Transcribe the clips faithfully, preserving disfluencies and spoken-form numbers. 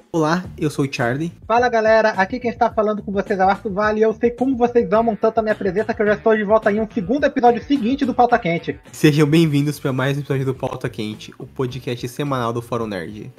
Olá, eu sou o Charlie. Fala galera, aqui quem está falando com vocês é o Arthur Vale e eu sei como vocês amam tanto a minha presença que eu já estou de volta em um segundo episódio seguinte do Pauta Quente. Sejam bem-vindos para mais um episódio do Pauta Quente, o podcast semanal do Fórum Nerd.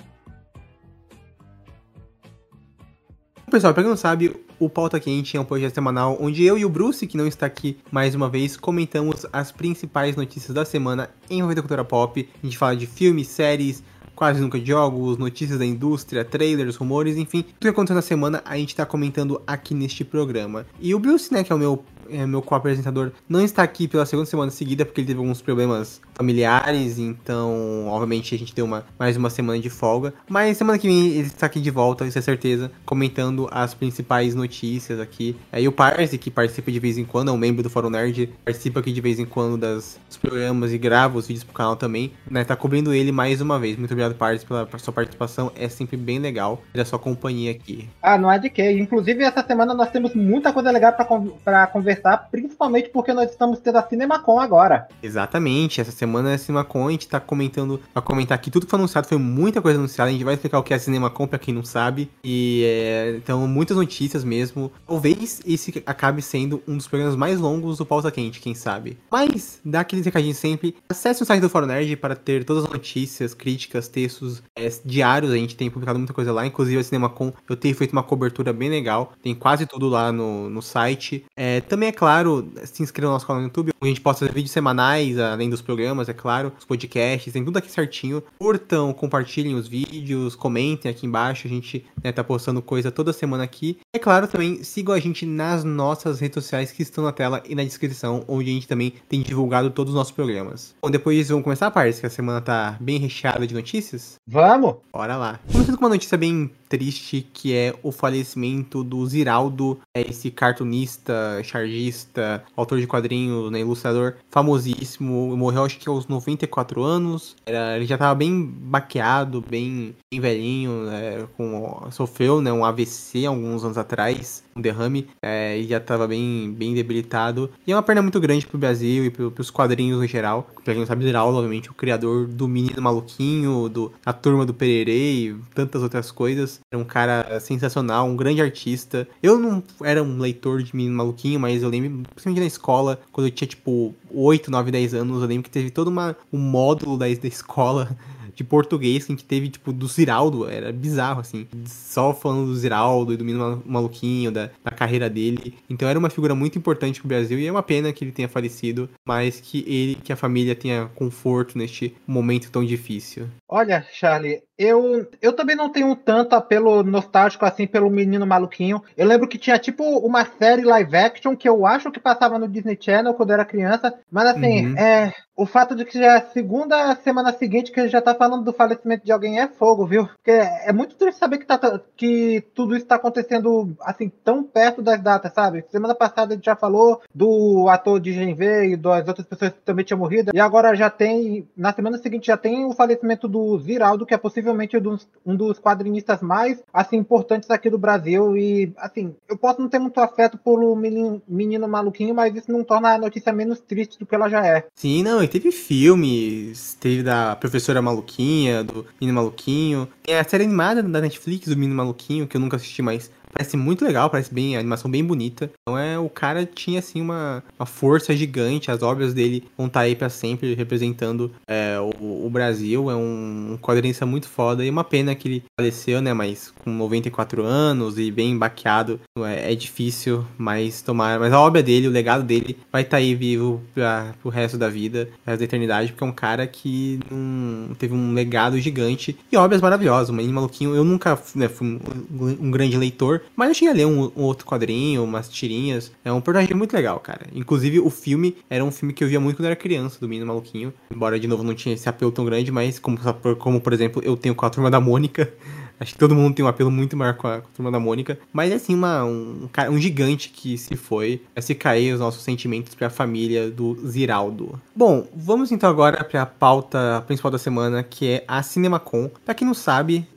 Pessoal, pra quem não sabe, o Pauta Quente é um podcast semanal onde eu e o Bruce, que não está aqui mais uma vez, comentamos as principais notícias da semana envolvendo a cultura pop. A gente fala de filmes, séries, quase nunca de jogos, notícias da indústria, trailers, rumores, enfim. Tudo que aconteceu na semana a gente tá comentando aqui neste programa. E o Bruce, né, que é o meu, é, meu co-apresentador, não está aqui pela segunda semana seguida porque ele teve alguns problemas familiares, então, obviamente, a gente deu uma, mais uma semana de folga. Mas semana que vem ele está aqui de volta, isso é certeza, comentando as principais notícias aqui. Aí o Parse, que participa de vez em quando, é um membro do Fórum Nerd, participa aqui de vez em quando das, dos programas e grava os vídeos pro canal também, né, tá cobrindo ele mais uma vez. Muito obrigado, Parse, pela, pela sua participação, é sempre bem legal ter a sua companhia aqui. Ah, não é de quê. Inclusive, essa semana nós temos muita coisa legal pra, pra conversar, principalmente porque nós estamos tendo a CinemaCon agora. Exatamente, essa semana é a CinemaCon, a gente tá comentando, vai comentar que tudo que foi anunciado, foi muita coisa anunciada, a gente vai explicar o que é a CinemaCon pra quem não sabe, e é, então muitas notícias mesmo, talvez esse acabe sendo um dos programas mais longos do Pauta Quente, quem sabe. Mas, dá aquele recadinho sempre, acesse o site do Fórum Nerd para ter todas as notícias, críticas, textos é, diários, a gente tem publicado muita coisa lá, inclusive a CinemaCon, eu tenho feito uma cobertura bem legal, tem quase tudo lá no, no site. É, também, é claro, se inscreva no nosso canal no YouTube, a gente posta vídeos semanais, além dos programas, é claro, os podcasts, tem tudo aqui certinho. Curtam, compartilhem os vídeos, comentem aqui embaixo, a gente, né, tá postando coisa toda semana aqui. É claro, também sigam a gente nas nossas redes sociais que estão na tela e na descrição, onde a gente também tem divulgado todos os nossos programas. Bom, depois vamos começar a parte, que a semana tá bem recheada de notícias. Vamos! Bora lá. Começando com uma notícia bem triste, que é o falecimento do Ziraldo, é esse cartunista, chargista, autor de quadrinhos, né, ilustrador famosíssimo, morreu acho que aos noventa e quatro anos, era, ele já tava bem baqueado, bem, bem velhinho, né, com, sofreu, né, um A V C alguns anos atrás, um derrame, é, e já tava bem, bem debilitado, e é uma perda muito grande pro Brasil e pro, pros quadrinhos no geral. Pra quem não sabe, Ziraldo, obviamente, o criador do Menino Maluquinho, do, da Turma do Pererê e tantas outras coisas. Era um cara sensacional, um grande artista. Eu não era um leitor de Menino Maluquinho, mas eu lembro, principalmente na escola, quando eu tinha, tipo, oito, nove, dez anos, eu lembro que teve todo uma, um módulo da, da escola de português que a gente teve, tipo, do Ziraldo. Era bizarro, assim. Só falando do Ziraldo e do Menino Maluquinho, da, da carreira dele. Então era uma figura muito importante pro Brasil e é uma pena que ele tenha falecido, mas que ele, que a família tenha conforto neste momento tão difícil. Olha, Charlie, eu, eu também não tenho tanto apelo nostálgico assim pelo Menino Maluquinho. Eu lembro que tinha tipo uma série live action que eu acho que passava no Disney Channel quando eu era criança. Mas assim, Uhum. é, o fato de que já é a segunda semana seguinte que ele já tá falando do falecimento de alguém é fogo, viu? Porque é muito triste saber que, tá, que tudo isso tá acontecendo assim tão perto das datas, sabe? Semana passada a gente já falou do ator de Gen V e das outras pessoas que também tinham morrido. E agora já tem, na semana seguinte já tem o falecimento do Ziraldo, que é possivelmente um dos, um dos quadrinistas mais assim, importantes aqui do Brasil. E assim, eu posso não ter muito afeto pelo menino, menino maluquinho, mas isso não torna a notícia menos triste do que ela já é. Sim, não, e teve filmes, teve da Professora Maluquinha, do Menino Maluquinho. Tem a série animada da Netflix do Menino Maluquinho, que eu nunca assisti, mas parece muito legal, parece bem, a animação bem bonita. Então é, o cara tinha assim uma, uma força gigante, as obras dele vão estar aí pra sempre representando é, o, o Brasil. É um, um quadrinista muito foda e uma pena que ele faleceu, né, mas com noventa e quatro anos e bem baqueado, é, é difícil, mas tomar, mas a obra dele, o legado dele vai estar aí vivo pra, pro resto da vida, pro resto da eternidade, porque é um cara que um, teve um legado gigante e obras maravilhosas. O Menino Maluquinho, eu nunca, né, fui um, um grande leitor, mas eu cheguei a ler um, um outro quadrinho, umas tirinhas. É um personagem muito legal, cara. Inclusive, o filme era um filme que eu via muito quando eu era criança, do Menino Maluquinho. Embora, de novo, não tinha esse apelo tão grande, mas como, como por exemplo, eu tenho com a Turma da Mônica. Acho que todo mundo tem um apelo muito maior com a, com a Turma da Mônica. Mas é assim, uma, um, um gigante que se foi. Vai se cair os nossos sentimentos pra família do Ziraldo. Bom, vamos então agora pra pauta principal da semana, que é a CinemaCon. Pra quem não sabe,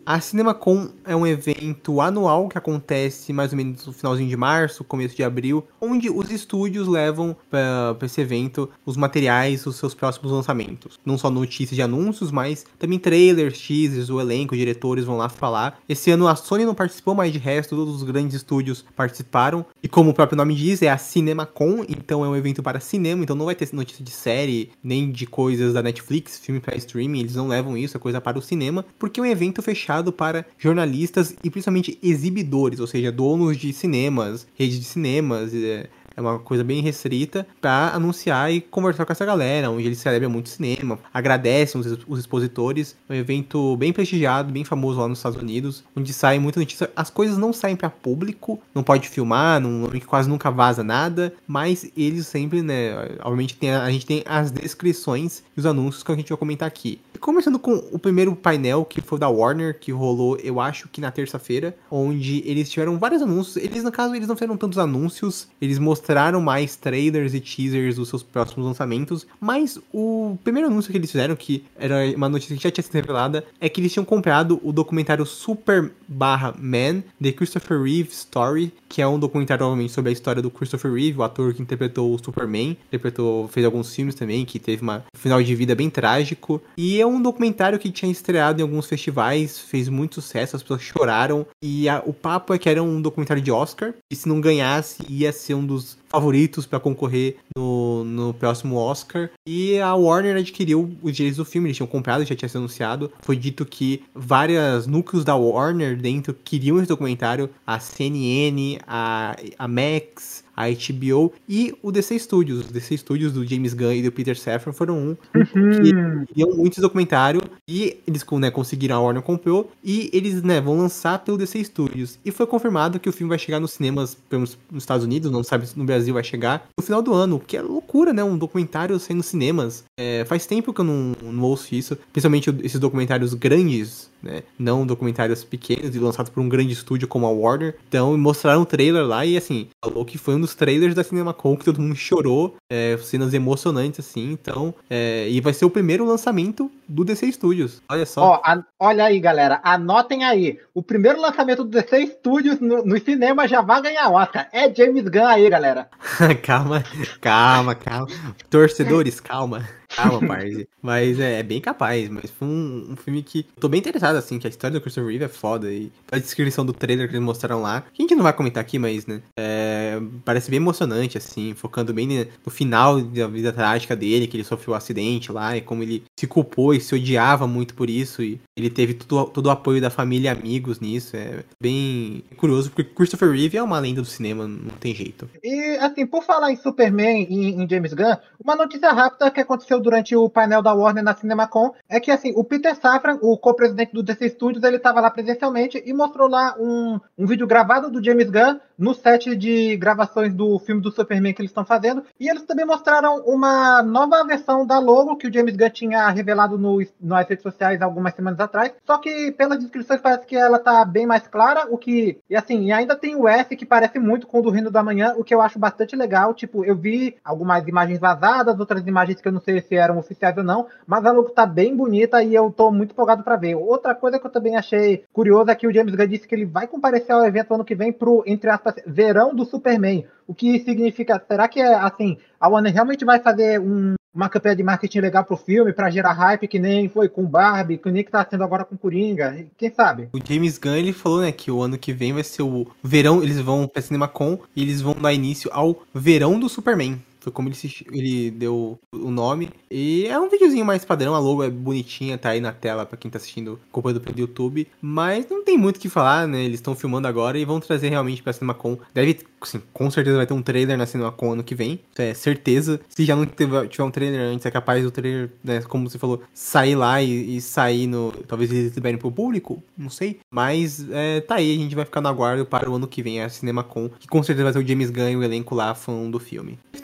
A CinemaCon é um evento anual que acontece mais ou menos no finalzinho de março, começo de abril, onde os estúdios levam para esse evento os materiais, os seus próximos lançamentos. Não só notícias de anúncios, mas também trailers, teasers, o elenco, os diretores vão lá falar. Esse ano a Sony não participou, mas de resto todos os grandes estúdios participaram. E como o próprio nome diz, é a CinemaCon, então é um evento para cinema, então não vai ter notícia de série, nem de coisas da Netflix, filme para streaming, eles não levam isso, é coisa para o cinema, porque é um evento fechado para jornalistas e principalmente exibidores, ou seja, donos de cinemas, redes de cinemas, é, é uma coisa bem restrita para anunciar e conversar com essa galera, onde eles celebram muito cinema, agradecem os, os expositores. É um evento bem prestigiado, bem famoso lá nos Estados Unidos, onde sai muita notícia. As coisas não saem para público, não pode filmar, não, quase nunca vaza nada, mas eles sempre, né, obviamente tem, a gente tem as descrições e os anúncios que a gente vai comentar aqui. E começando com o primeiro painel, que foi da Warner, que rolou, eu acho que na terça-feira, onde eles tiveram vários anúncios. Eles, no caso, eles não fizeram tantos anúncios, eles mostraram mostraram mais trailers e teasers dos seus próximos lançamentos, mas o primeiro anúncio que eles fizeram, que era uma notícia que já tinha sido revelada, é que eles tinham comprado o documentário Super barra Man, The Christopher Reeve Story, que é um documentário, obviamente, sobre a história do Christopher Reeve, o ator que interpretou o Superman, interpretou, fez alguns filmes também, que teve uma, um final de vida bem trágico, e é um documentário que tinha estreado em alguns festivais, fez muito sucesso, as pessoas choraram, e a, o papo é que era um documentário de Oscar, e se não ganhasse, ia ser um dos favoritos para concorrer no, no próximo Oscar. E a Warner adquiriu os direitos do filme, eles tinham comprado, já tinha sido anunciado. Foi dito que vários núcleos da Warner dentro queriam esse documentário, a C N N, a, a Max, a H B O e o D C Studios. Os D C Studios do James Gunn e do Peter Safran foram um que queriam muito esse documentário e eles, né, conseguiram, a Warner comprou e eles, né, vão lançar pelo D C Studios. E foi confirmado que o filme vai chegar nos cinemas nos Estados Unidos, não sabe se no Brasil vai chegar no final do ano, que é loucura, né? Um documentário saindo nos cinemas. É, faz tempo que eu não, não ouço isso, principalmente esses documentários grandes, né? Não documentários pequenos e lançados por um grande estúdio como a Warner. Então, mostraram um trailer lá e, assim, falou que foi um dos trailers da CinemaCon que todo mundo chorou, é, cenas emocionantes, assim. Então, é, e vai ser o primeiro lançamento do D C Studios. Olha só. Ó, a, olha aí, galera. Anotem aí. O primeiro lançamento do D C Studios no, no cinema já vai ganhar Oscar. É James Gunn aí, galera. calma, calma, calma. Torcedores, calma. Calma, parça. Mas é, é bem capaz. Mas foi um, um filme que eu tô bem interessado, assim, que a história do Christopher Reeve é foda. E a descrição do trailer que eles mostraram lá, que a gente não vai comentar aqui, mas, né, é, parece bem emocionante, assim, focando bem no final da vida trágica dele, que ele sofreu um acidente lá, e como ele se culpou e se odiava muito por isso, e ele teve todo, todo o apoio da família e amigos nisso. É bem curioso, porque Christopher Reeve é uma lenda do cinema, não tem jeito. E, assim, por falar em Superman e em James Gunn, uma notícia rápida que aconteceu durante o painel da Warner na CinemaCon é que, assim, o Peter Safran, o co-presidente do D C Studios, ele estava lá presencialmente e mostrou lá um, um vídeo gravado do James Gunn no set de gravações do filme do Superman que eles estão fazendo. E eles também mostraram uma nova versão da logo que o James Gunn tinha revelado no, nas redes sociais algumas semanas atrás. Só que, pelas descrições, parece que ela tá bem mais clara, o que... E, assim, e ainda tem o S que parece muito com o do Reino da Manhã, o que eu acho bastante legal. Tipo, eu vi algumas imagens vazadas, outras imagens que eu não sei se eram oficiais ou não, mas a logo tá bem bonita e eu tô muito empolgado pra ver. Outra coisa que eu também achei curiosa é que o James Gunn disse que ele vai comparecer ao evento ano que vem pro, entre aspas, verão do Superman. O que significa, será que é assim, a Warner realmente vai fazer um, uma campanha de marketing legal pro filme, pra gerar hype, que nem foi com Barbie, que nem que tá sendo agora com Coringa? Quem sabe? O James Gunn, ele falou, né, que o ano que vem vai ser o verão, eles vão pra CinemaCon e eles vão dar início ao verão do Superman. Foi como ele, se, ele deu o nome. E é um videozinho mais padrão, a logo é bonitinha, tá aí na tela pra quem tá assistindo acompanhando pelo YouTube. Mas não tem muito o que falar, né? Eles estão filmando agora e vão trazer realmente pra CinemaCon. Deve, assim, com certeza vai ter um trailer na CinemaCon ano que vem. Isso é certeza. Se já não tiver, tiver um trailer antes, é capaz do trailer, né, como você falou, sair lá e, e sair no... Talvez eles liberem pro público, não sei. Mas é, tá aí, a gente vai ficar no aguardo para o ano que vem, a CinemaCon. Que com certeza vai ter o James Gunn e o elenco lá falando do filme.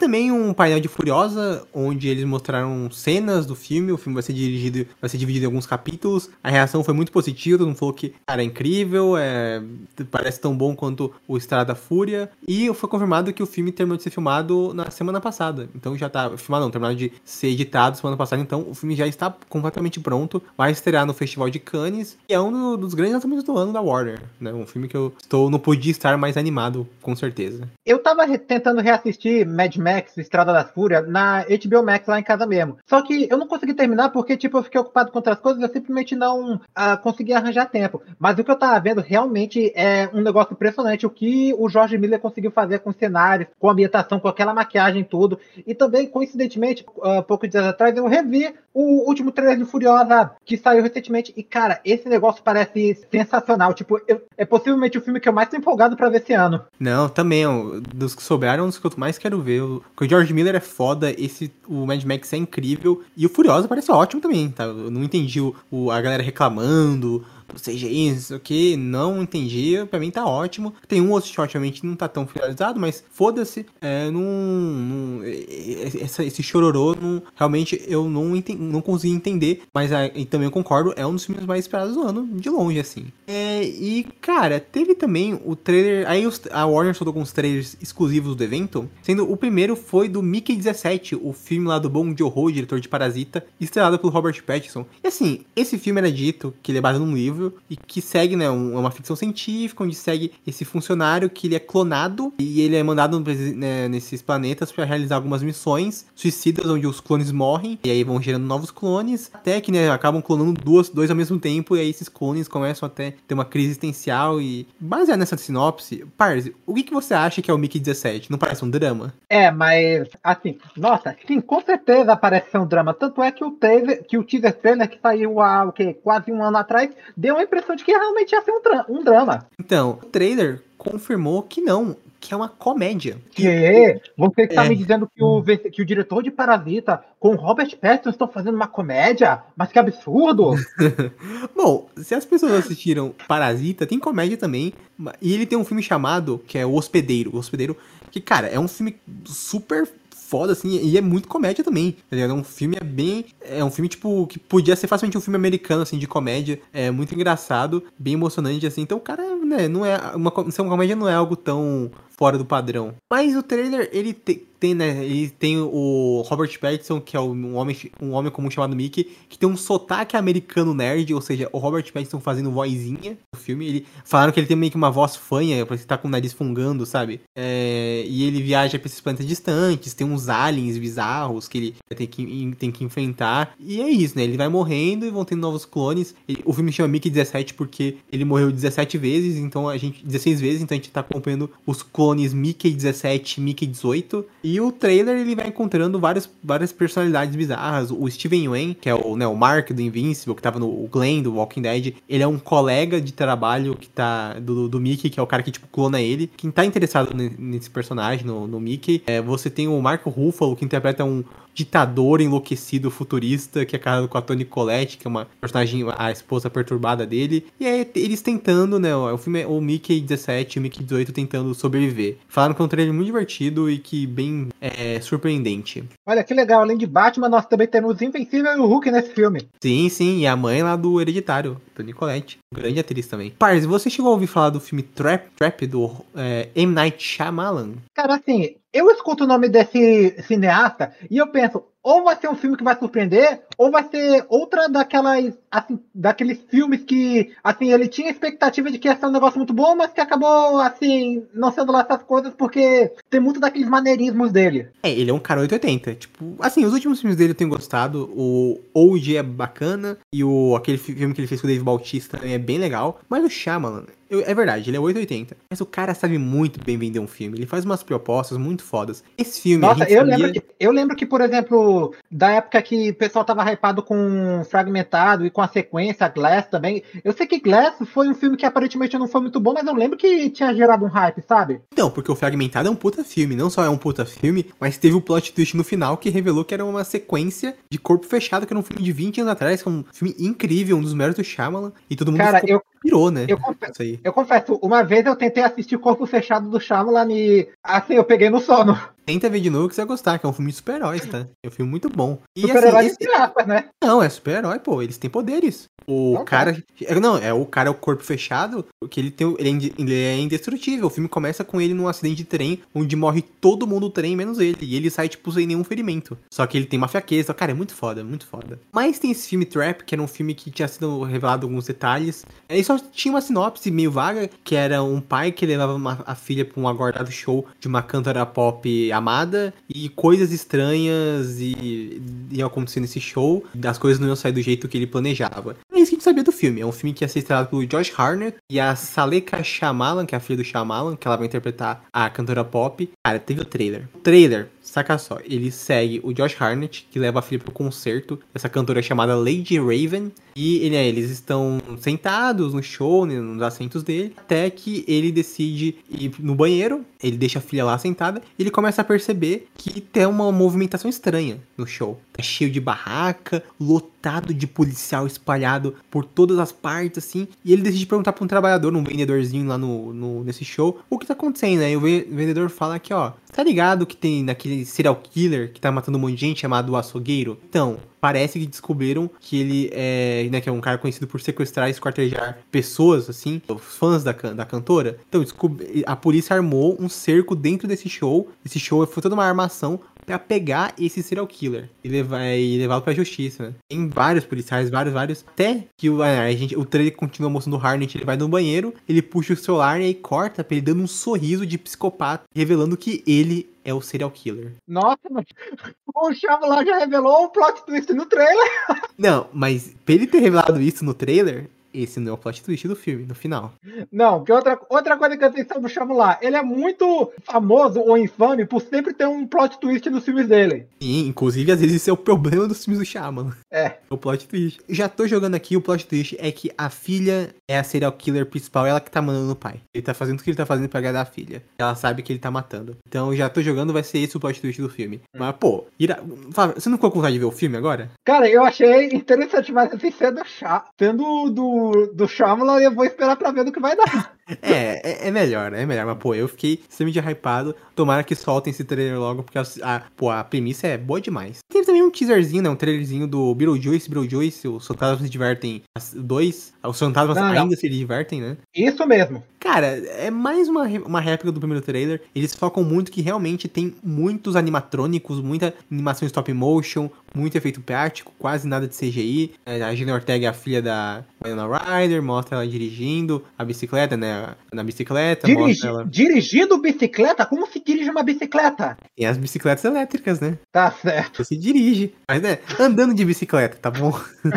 também um painel de Furiosa, onde eles mostraram cenas do filme. O filme vai ser dirigido, vai ser dividido em alguns capítulos. A reação foi muito positiva, todo mundo falou que, cara, é incrível, é, parece tão bom quanto o Estrada da Fúria. E foi confirmado que o filme terminou de ser filmado na semana passada. Então já tá, filmado não, terminado de ser editado semana passada, então o filme já está completamente pronto. Vai estrear no Festival de Cannes, e é um dos grandes lançamentos do ano da Warner, né? Um filme que eu estou, não podia estar mais animado, com certeza. Eu tava re- tentando reassistir Mad Max, Estrada da Fúria, na H B O Max lá em casa mesmo. Só que eu não consegui terminar porque, tipo, eu fiquei ocupado com outras coisas, eu simplesmente não ah, consegui arranjar tempo. Mas o que eu tava vendo realmente é um negócio impressionante, o que o George Miller conseguiu fazer com cenários, com ambientação, com aquela maquiagem e tudo. E também, coincidentemente, uh, poucos dias atrás, eu revi o último trailer de Furiosa, que saiu recentemente. E, cara, esse negócio parece sensacional. Tipo, eu, é possivelmente o filme que eu mais tô empolgado pra ver esse ano. Não, também, ó, dos que sobraram, dos que eu mais quero ver. O, o George Miller é foda, esse, o Mad Max é incrível, e o Furiosa parece ótimo também, tá? Eu não entendi o, o, a galera reclamando, C G I, não sei o que, não entendi, pra mim tá ótimo. Tem um outro shot, obviamente, não tá tão finalizado, mas foda-se, é, não, não, essa, esse chororô, não, realmente eu não, entendi, não consegui entender, mas é, e também eu concordo, é um dos filmes mais esperados do ano, de longe, assim. É, e, cara, teve também o trailer, aí os, a Warner soltou com os trailers exclusivos do evento, sendo o primeiro foi do Mickey dezessete, o filme lá do Bong Joon-ho, diretor de Parasita, estrelado pelo Robert Pattinson. E assim, esse filme era dito que ele é baseado num livro, e que segue, né, um, uma ficção científica, onde segue esse funcionário que ele é clonado e ele é mandado, né, nesses planetas para realizar algumas missões suicidas, onde os clones morrem, e aí vão gerando novos clones, até que, né, acabam clonando duas, dois ao mesmo tempo, e aí esses clones começam até ter uma crise existencial. E baseado nessa sinopse, Parzi, o que, que você acha que é o Mickey dezessete? Não parece um drama? É, mas, assim, nossa, sim, com certeza parece ser um drama. Tanto é que o teaser, que o teaser trailer que saiu há, o quê, quase um ano atrás, deu a impressão de que realmente ia ser um, tra- um drama. Então, o trailer confirmou que não, que é uma comédia. Que? Você está É. me dizendo que o, que o diretor de Parasita com o Robert Pattinson estão fazendo uma comédia? Mas que absurdo! Bom, se as pessoas assistiram Parasita, tem comédia também. E ele tem um filme chamado, que é O Hospedeiro. O Hospedeiro, que, cara, é um filme super foda, assim, e é muito comédia também, tá ligado? É um filme é bem... É um filme, tipo, que podia ser facilmente um filme americano, assim, de comédia. É muito engraçado, bem emocionante, assim. Então, o cara, né, não é... Uma, ser uma comédia não é algo tão fora do padrão. Mas o trailer, ele te, tem, né, ele tem o Robert Pattinson, que é um homem, um homem comum chamado Mickey, que tem um sotaque americano nerd, ou seja, o Robert Pattinson fazendo vozinha no filme. Ele, falaram que ele tem meio que uma voz fanha, parece que tá com o nariz fungando, sabe? É, e ele viaja pra esses planetas distantes, tem uns aliens bizarros que ele tem que, tem que enfrentar. E é isso, né? Ele vai morrendo e vão tendo novos clones. Ele, o filme chama Mickey dezessete porque ele morreu dezessete vezes, então a gente... dezesseis vezes, então a gente tá acompanhando os clones Mickey dezessete, Mickey dezoito. E o trailer, ele vai encontrando várias, várias personalidades bizarras. O Steven Yeun, que é o, né, o Mark do Invincible, que tava no o Glenn do Walking Dead, ele é um colega de trabalho que tá do, do Mickey, que é o cara que, tipo, clona ele. Quem tá interessado nesse personagem, no, no Mickey, é, você tem o Mark Ruffalo, que interpreta um ditador enlouquecido futurista, que é casado com a Toni Collette, que é uma personagem, a esposa perturbada dele. E é eles tentando, né, o filme é o Mickey dezessete e o Mickey dezoito tentando sobreviver. Falaram que é um trailer muito divertido e que bem é, surpreendente. Olha, que legal, além de Batman, nós também temos Invencível e o Hulk nesse filme. Sim, sim, e a mãe lá do Hereditário, Toni Collette, grande atriz também. Pars, você chegou a ouvir falar do filme Trap, Trap do é, M. Night Shyamalan? Cara, assim, eu escuto o nome desse cineasta e eu penso, ou vai ser um filme que vai surpreender, ou vai ser outra daquelas, assim, daqueles filmes que, assim, ele tinha expectativa de que ia ser um negócio muito bom, mas que acabou, assim, não sendo lá essas coisas, porque tem muito daqueles maneirismos dele. É, ele é um cara oitocentos e oitenta, tipo, assim, os últimos filmes dele eu tenho gostado, o O G é bacana, e o, aquele filme que ele fez com o Dave Bautista também é bem legal, mas o Shyamalan, eu, é verdade, ele é oitocentos e oitenta, mas o cara sabe muito bem vender um filme, ele faz umas propostas muito fodas. Esse filme... Nossa, eu, sabia... lembro que, eu lembro que, por exemplo, da época que o pessoal tava hypado com Fragmentado e com a sequência, Glass também. Eu sei que Glass foi um filme que aparentemente não foi muito bom, mas eu lembro que tinha gerado um hype, sabe? Não, porque o Fragmentado é um puta filme. Não só é um puta filme, mas teve o plot twist no final que revelou que era uma sequência de Corpo Fechado, que era um filme de vinte anos atrás, que é um filme incrível, um dos méritos do Shyamalan. E todo mundo Cara, ficou, eu, pirou, né? Eu confesso, eu confesso, uma vez eu tentei assistir Corpo Fechado do Shyamalan e, assim, eu peguei no sono. Tenta ver de novo que você vai gostar, que é um filme de super-heróis, tá? É um filme muito bom. E Super-herói assim, de aspas, né? não, é super-herói, pô, eles têm poderes. O Então tá. cara. é- Não, é o cara, é o corpo fechado, porque ele, tem, o- ele, é inde- ele é indestrutível. O filme começa com ele num acidente de trem, onde morre todo mundo do trem, menos ele. E ele sai, tipo, sem nenhum ferimento. Só que ele tem uma fraqueza. Cara, é muito foda, muito foda. Mas tem esse filme Trap, que era um filme que tinha sido revelado alguns detalhes. Ele só tinha uma sinopse meio vaga, que era um pai que levava uma- a filha pra um aguardado show de uma cantora pop amada. E coisas estranhas e iam acontecer nesse show. As coisas não iam sair do jeito que ele planejava. É isso que a gente sabia do filme. É um filme que ia ser estrelado pelo Josh Hartnett e a Saleka Shyamalan, que é a filha do Shyamalan, que ela vai interpretar a cantora pop. Cara, teve o trailer. O trailer, saca só, ele segue o Josh Hartnett, que leva a filha pro concerto dessa cantora chamada Lady Raven. E ele, é, eles estão sentados no show, né, nos assentos dele, até que ele decide ir no banheiro, ele deixa a filha lá sentada, e ele começa a perceber que tem uma movimentação estranha no show. Tá cheio de barraca, lotado de policial espalhado por todas as partes, assim, e ele decide perguntar pra um trabalhador, um vendedorzinho lá no, no, nesse show, o que tá acontecendo, né? E o ve- vendedor fala que, ó, tá ligado que tem naquele serial killer que tá matando um monte de gente chamado Açougueiro? Então, parece que descobriram que ele é, né, que é um cara conhecido por sequestrar e esquartejar pessoas, assim, os fãs da, can- da cantora. Então, descob- a polícia armou um cerco dentro desse show. Esse show foi toda uma armação pra pegar esse serial killer e levar e levá-lo pra justiça, né? Tem vários policiais, vários, vários. Até que o, a gente, o trailer continua mostrando o Harnett, ele vai no banheiro, ele puxa o celular e aí corta pra ele dando um sorriso de psicopata, revelando que ele é o serial killer. Nossa, mas o Shyamalan já revelou o plot twist no trailer. Não, mas pra ele ter revelado isso no trailer, esse não é o plot twist do filme, no final. Não, porque outra, outra coisa que eu tenho sobre o Shyamalan, ele é muito famoso ou infame por sempre ter um plot twist nos filmes dele. E, inclusive, às vezes esse é o problema dos filmes do Shyamalan. É. O plot twist. Já tô jogando aqui, o plot twist é que a filha é a serial killer principal, ela que tá mandando o pai. Ele tá fazendo o que ele tá fazendo pra agradar a filha. Ela sabe que ele tá matando. Então, já tô jogando, vai ser esse o plot twist do filme. Hum. Mas, pô, ira... Fala, você não ficou com vontade de ver o filme agora? Cara, eu achei interessante, mas assim, sendo, chá, sendo do, do Shyamalan, eu vou esperar pra ver do que vai dar. É, é, é melhor, é melhor. Mas, pô, eu fiquei extremamente hypado. Tomara que soltem esse trailer logo, porque a, a, pô, a premissa é boa demais. Teve também um teaserzinho, né? Um trailerzinho do Beetlejuice, Beetlejuice, os fantasmas se divertem dois. Os fantasmas não, ainda não. se divertem, né? Isso mesmo. Cara, é mais uma, uma réplica do primeiro trailer. Eles focam muito que realmente tem muitos animatrônicos, muita animação stop motion, muito efeito prático, quase nada de C G I. A Gina Ortega é a filha da Winona Ryder, mostra ela dirigindo a bicicleta, né? Na bicicleta, Dirigi, mostra ela... Dirigindo bicicleta? Como se dirige uma bicicleta? Tem as bicicletas elétricas, né? Tá certo. Você dirige, mas né, andando de bicicleta, tá bom?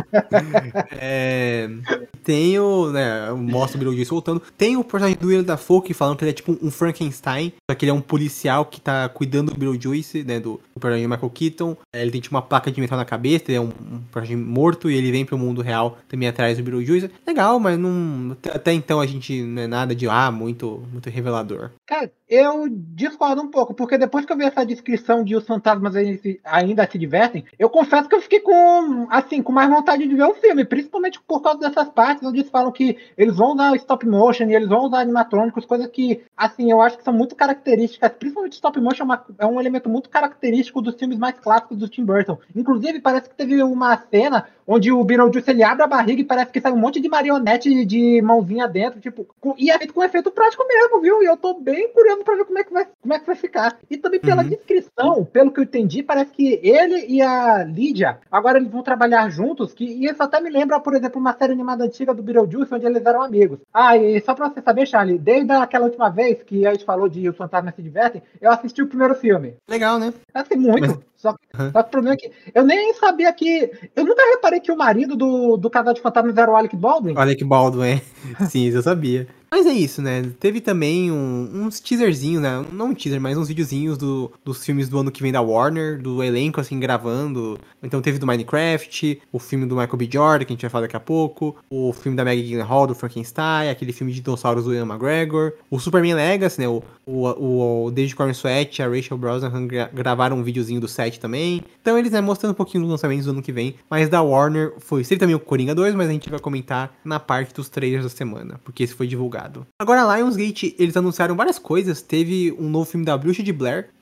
é... Tem o, né, mostra o Beetlejuice soltando. Tem o personagem do Willem Dafoe que falam que ele é tipo um Frankenstein, só que ele é um policial que tá cuidando do Beetlejuice, né, do, do personagem Michael Keaton. É, ele tem tipo uma placa de metal na cabeça, ele é um, um personagem morto e ele vem pro mundo real também atrás do Beetlejuice. Legal, mas não, até então a gente não é nada de ah, muito, muito revelador. Cara, eu discordo um pouco, porque depois que eu vi essa descrição de os fantasmas ainda se divertem, eu confesso que eu fiquei com, assim, com mais vontade de ver o filme, principalmente por causa dessas partes onde eles falam que eles vão usar stop motion e eles vão usar animatrônicos, coisas que, assim, eu acho que são muito características, principalmente stop motion é, uma, é um elemento muito característico dos filmes mais clássicos do Tim Burton. Inclusive, parece que teve uma cena onde o Beetlejuice, ele abre a barriga e parece que sai um monte de marionete de mãozinha dentro, tipo, com, e é feito com efeito prático mesmo, viu? E eu tô bem curioso pra ver como é que vai, como é que vai ficar. E também pela uhum. descrição, pelo que eu entendi, parece que ele e a Lydia, agora eles vão trabalhar juntos, que, e isso até me lembra, por exemplo, uma série animada antiga do Beetlejuice, onde eles eram amigos. Ah, e só pra você saber, Charlie, desde aquela última vez que a gente falou de Os Fantasmas se Divertem, eu assisti o primeiro filme. Legal, né? Assim, muito. Mas... Só, uhum. só que o problema é que eu nem sabia que... Eu nunca reparei que o marido do, do casal de fantasmas era o Alec Baldwin. Alec Baldwin, é. Sim, eu sabia. Mas é isso, né? Teve também um, uns teaserzinhos, né? Não um teaser, mas uns videozinhos do, dos filmes do ano que vem da Warner, do elenco, assim, gravando. Então teve do Minecraft, o filme do Michael B. Jordan, que a gente vai falar daqui a pouco, o filme da Maggie Gyllenhaal, do Frankenstein, aquele filme de dinossauros do Ian McGregor, o Superman Legacy, né? O, o, o David Cornsweet e a Rachel Brosnahan gra- gravaram um videozinho do set também. Então eles, né, mostrando um pouquinho dos lançamentos do ano que vem. Mas da Warner foi sempre também o Coringa dois, mas a gente vai comentar na parte dos trailers da semana, porque esse foi divulgado. Agora, Lionsgate, eles anunciaram várias coisas. Teve um novo filme da Bruxa de Blair, foi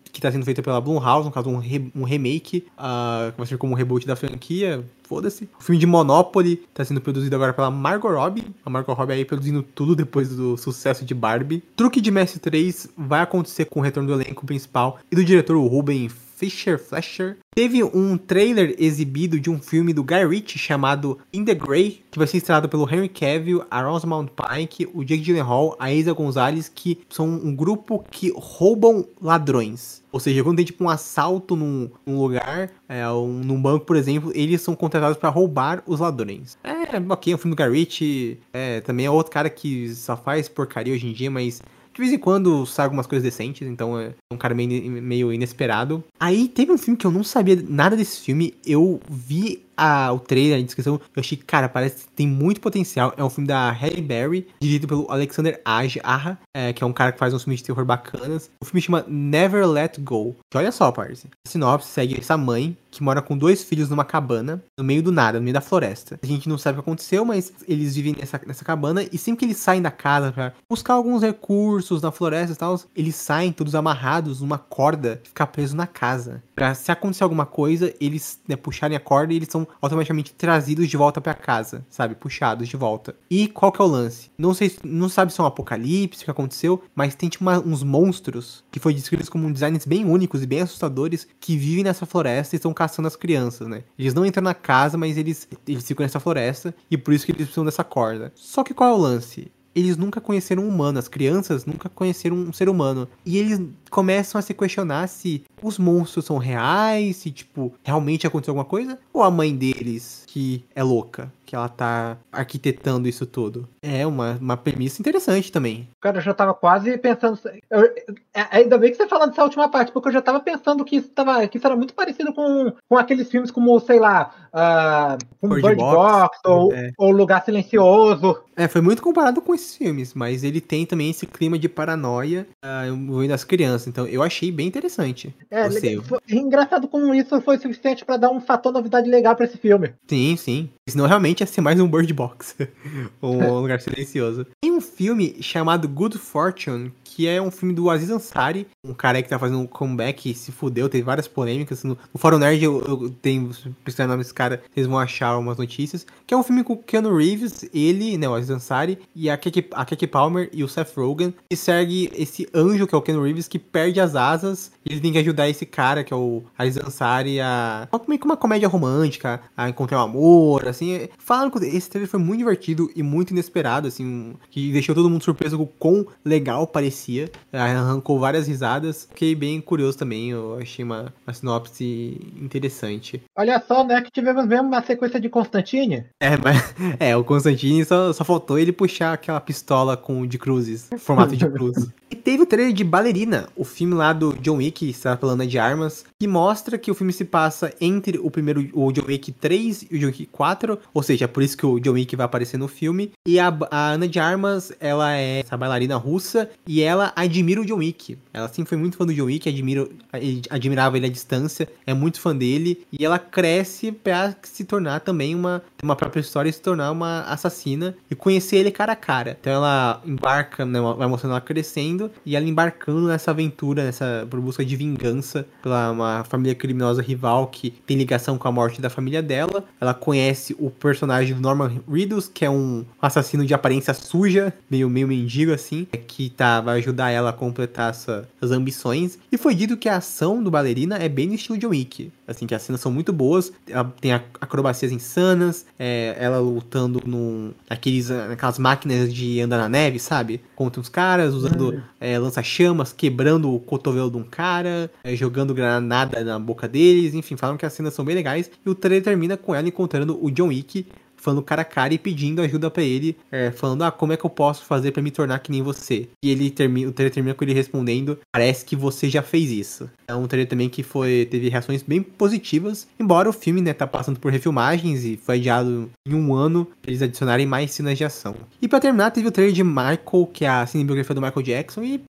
que tá sendo feita pela Blumhouse, no caso um, re, um remake, uh, que vai ser como um reboot da franquia, foda-se. O filme de Monopoly tá sendo produzido agora pela Margot Robbie, a Margot Robbie aí produzindo tudo depois do sucesso de Barbie. Truque de Mestre três vai acontecer com o retorno do elenco principal e do diretor Ruben Fischer Fleischer. Teve um trailer exibido de um filme do Guy Ritchie chamado In the Grey, que vai ser estrelado pelo Henry Cavill, a Rosamund Pike, o Jake Gyllenhaal, a Eiza Gonzalez, que são um grupo que roubam ladrões. Ou seja, quando tem tipo um assalto num, num lugar, é, um, num banco, por exemplo, eles são contratados pra roubar os ladrões. É, ok, é um filme do Guy Ritchie, é, também é outro cara que só faz porcaria hoje em dia, mas de vez em quando sai algumas coisas decentes, então é um cara meio, meio inesperado. Aí teve um filme que eu não sabia nada desse filme, eu vi a, o trailer, a descrição, eu achei, cara, parece que tem muito potencial. É um filme da Halle Berry, dirigido pelo Alexander Aja, é, que é um cara que faz uns filmes de terror bacanas. O filme chama Never Let Go. E olha só, parce, a sinopse segue essa mãe que mora com dois filhos numa cabana, no meio do nada, no meio da floresta. A gente não sabe o que aconteceu, mas eles vivem nessa, nessa cabana, e sempre que eles saem da casa pra buscar alguns recursos na floresta e tal, eles saem todos amarrados numa corda e ficam presos na casa. Pra se acontecer alguma coisa, eles, né, puxarem a corda e eles são automaticamente trazidos de volta pra casa, sabe? Puxados de volta. E qual que é o lance? Não sei, não sabe se é um apocalipse, o que aconteceu, mas tem tipo uma, uns monstros que foi descritos como designs bem únicos e bem assustadores que vivem nessa floresta e estão caçando as crianças, né? Eles não entram na casa, mas eles, eles ficam nessa floresta e por isso que eles precisam dessa corda. Só que qual é o lance? Eles nunca conheceram um humano, as crianças nunca conheceram um ser humano. E eles começam a se questionar se os monstros são reais, se, tipo, realmente aconteceu alguma coisa, ou a mãe deles, que é louca, que ela tá arquitetando isso tudo. É uma, uma premissa interessante também. Cara, eu já tava quase pensando... Eu, eu, ainda bem que você falando dessa última parte, porque eu já tava pensando que isso, tava, que isso era muito parecido com, com aqueles filmes como, sei lá, uh, como Bird, Bird Box, Box ou, é. ou Lugar Silencioso. É, foi muito comparado com esses filmes, mas ele tem também esse clima de paranoia uh, envolvendo as crianças, então eu achei bem interessante. É, foi, engraçado como isso foi suficiente pra dar um fator novidade legal pra esse filme. Sim, sim. Senão realmente ia ser mais um Bird Box. Um Lugar Silencioso. Tem um filme chamado Good Fortune, que é um filme do Aziz Ansari, um cara aí que tá fazendo um comeback e se fudeu, teve várias polêmicas. No, no Fórum Nerd eu, eu tenho, se precisar o nome desse cara, vocês vão achar umas notícias. Que é um filme com o Keanu Reeves, ele, né, o Aziz Ansari, e a Keke, a Keke Palmer e o Seth Rogen, que segue esse anjo, que é o Keanu Reeves, que perde as asas, e ele tem que ajudar esse cara, que é o Aziz Ansari, a... meio que uma comédia romântica, a encontrar o amor, assim. Falando que esse trailer foi muito divertido e muito inesperado, assim, que deixou todo mundo surpreso com o quão legal parecia. Arrancou várias risadas. Fiquei bem curioso também, eu achei uma, uma sinopse interessante. Olha só, né, que tivemos mesmo uma sequência de Constantine. É, mas, é o Constantine só, só faltou ele puxar aquela pistola com de cruzes, formato de cruz. E teve o trailer de Ballerina, o filme lá do John Wick, que está falando de armas, que mostra que o filme se passa entre o primeiro, o John Wick três e o John Wick quatro, ou seja, é por isso que o John Wick vai aparecer no filme. E a, a Ana de Armas, ela é essa bailarina russa e ela admira o John Wick. Ela sempre foi muito fã do John Wick, admira, admirava ele à distância, é muito fã dele, e ela cresce pra se tornar também uma, uma própria história e se tornar uma assassina e conhecer ele cara a cara. Então ela embarca, né, vai mostrando ela crescendo e ela embarcando nessa aventura, nessa por busca de vingança pela uma família criminosa rival que tem ligação com a morte da família dela. Ela conhece o personagem do Norman Reedus, que é um assassino de aparência suja, meio, meio mendigo assim, que tá, vai ajudar ela a completar essa, essas ambições. E foi dito que a ação do Ballerina é bem no estilo John Wick, assim, que as cenas são muito boas, ela tem acrobacias insanas, é, ela lutando num, naqueles, naquelas máquinas de andar na neve, sabe? Contra uns caras, usando hum. é, lança-chamas, quebrando o cotovelo de um cara, é, jogando granada na boca deles, enfim, falam que as cenas são bem legais. E o trailer termina com ela encontrando o John Wick, falando cara a cara e pedindo ajuda pra ele, é, falando, ah, como é que eu posso fazer pra me tornar que nem você? E ele termina, o trailer termina com ele respondendo, parece que você já fez isso. É um trailer também que foi, teve reações bem positivas, embora o filme, né, tá passando por refilmagens e foi adiado em um ano pra eles adicionarem mais cenas de ação. E pra terminar, teve o trailer de Michael, que é a cinebiografia do Michael Jackson, e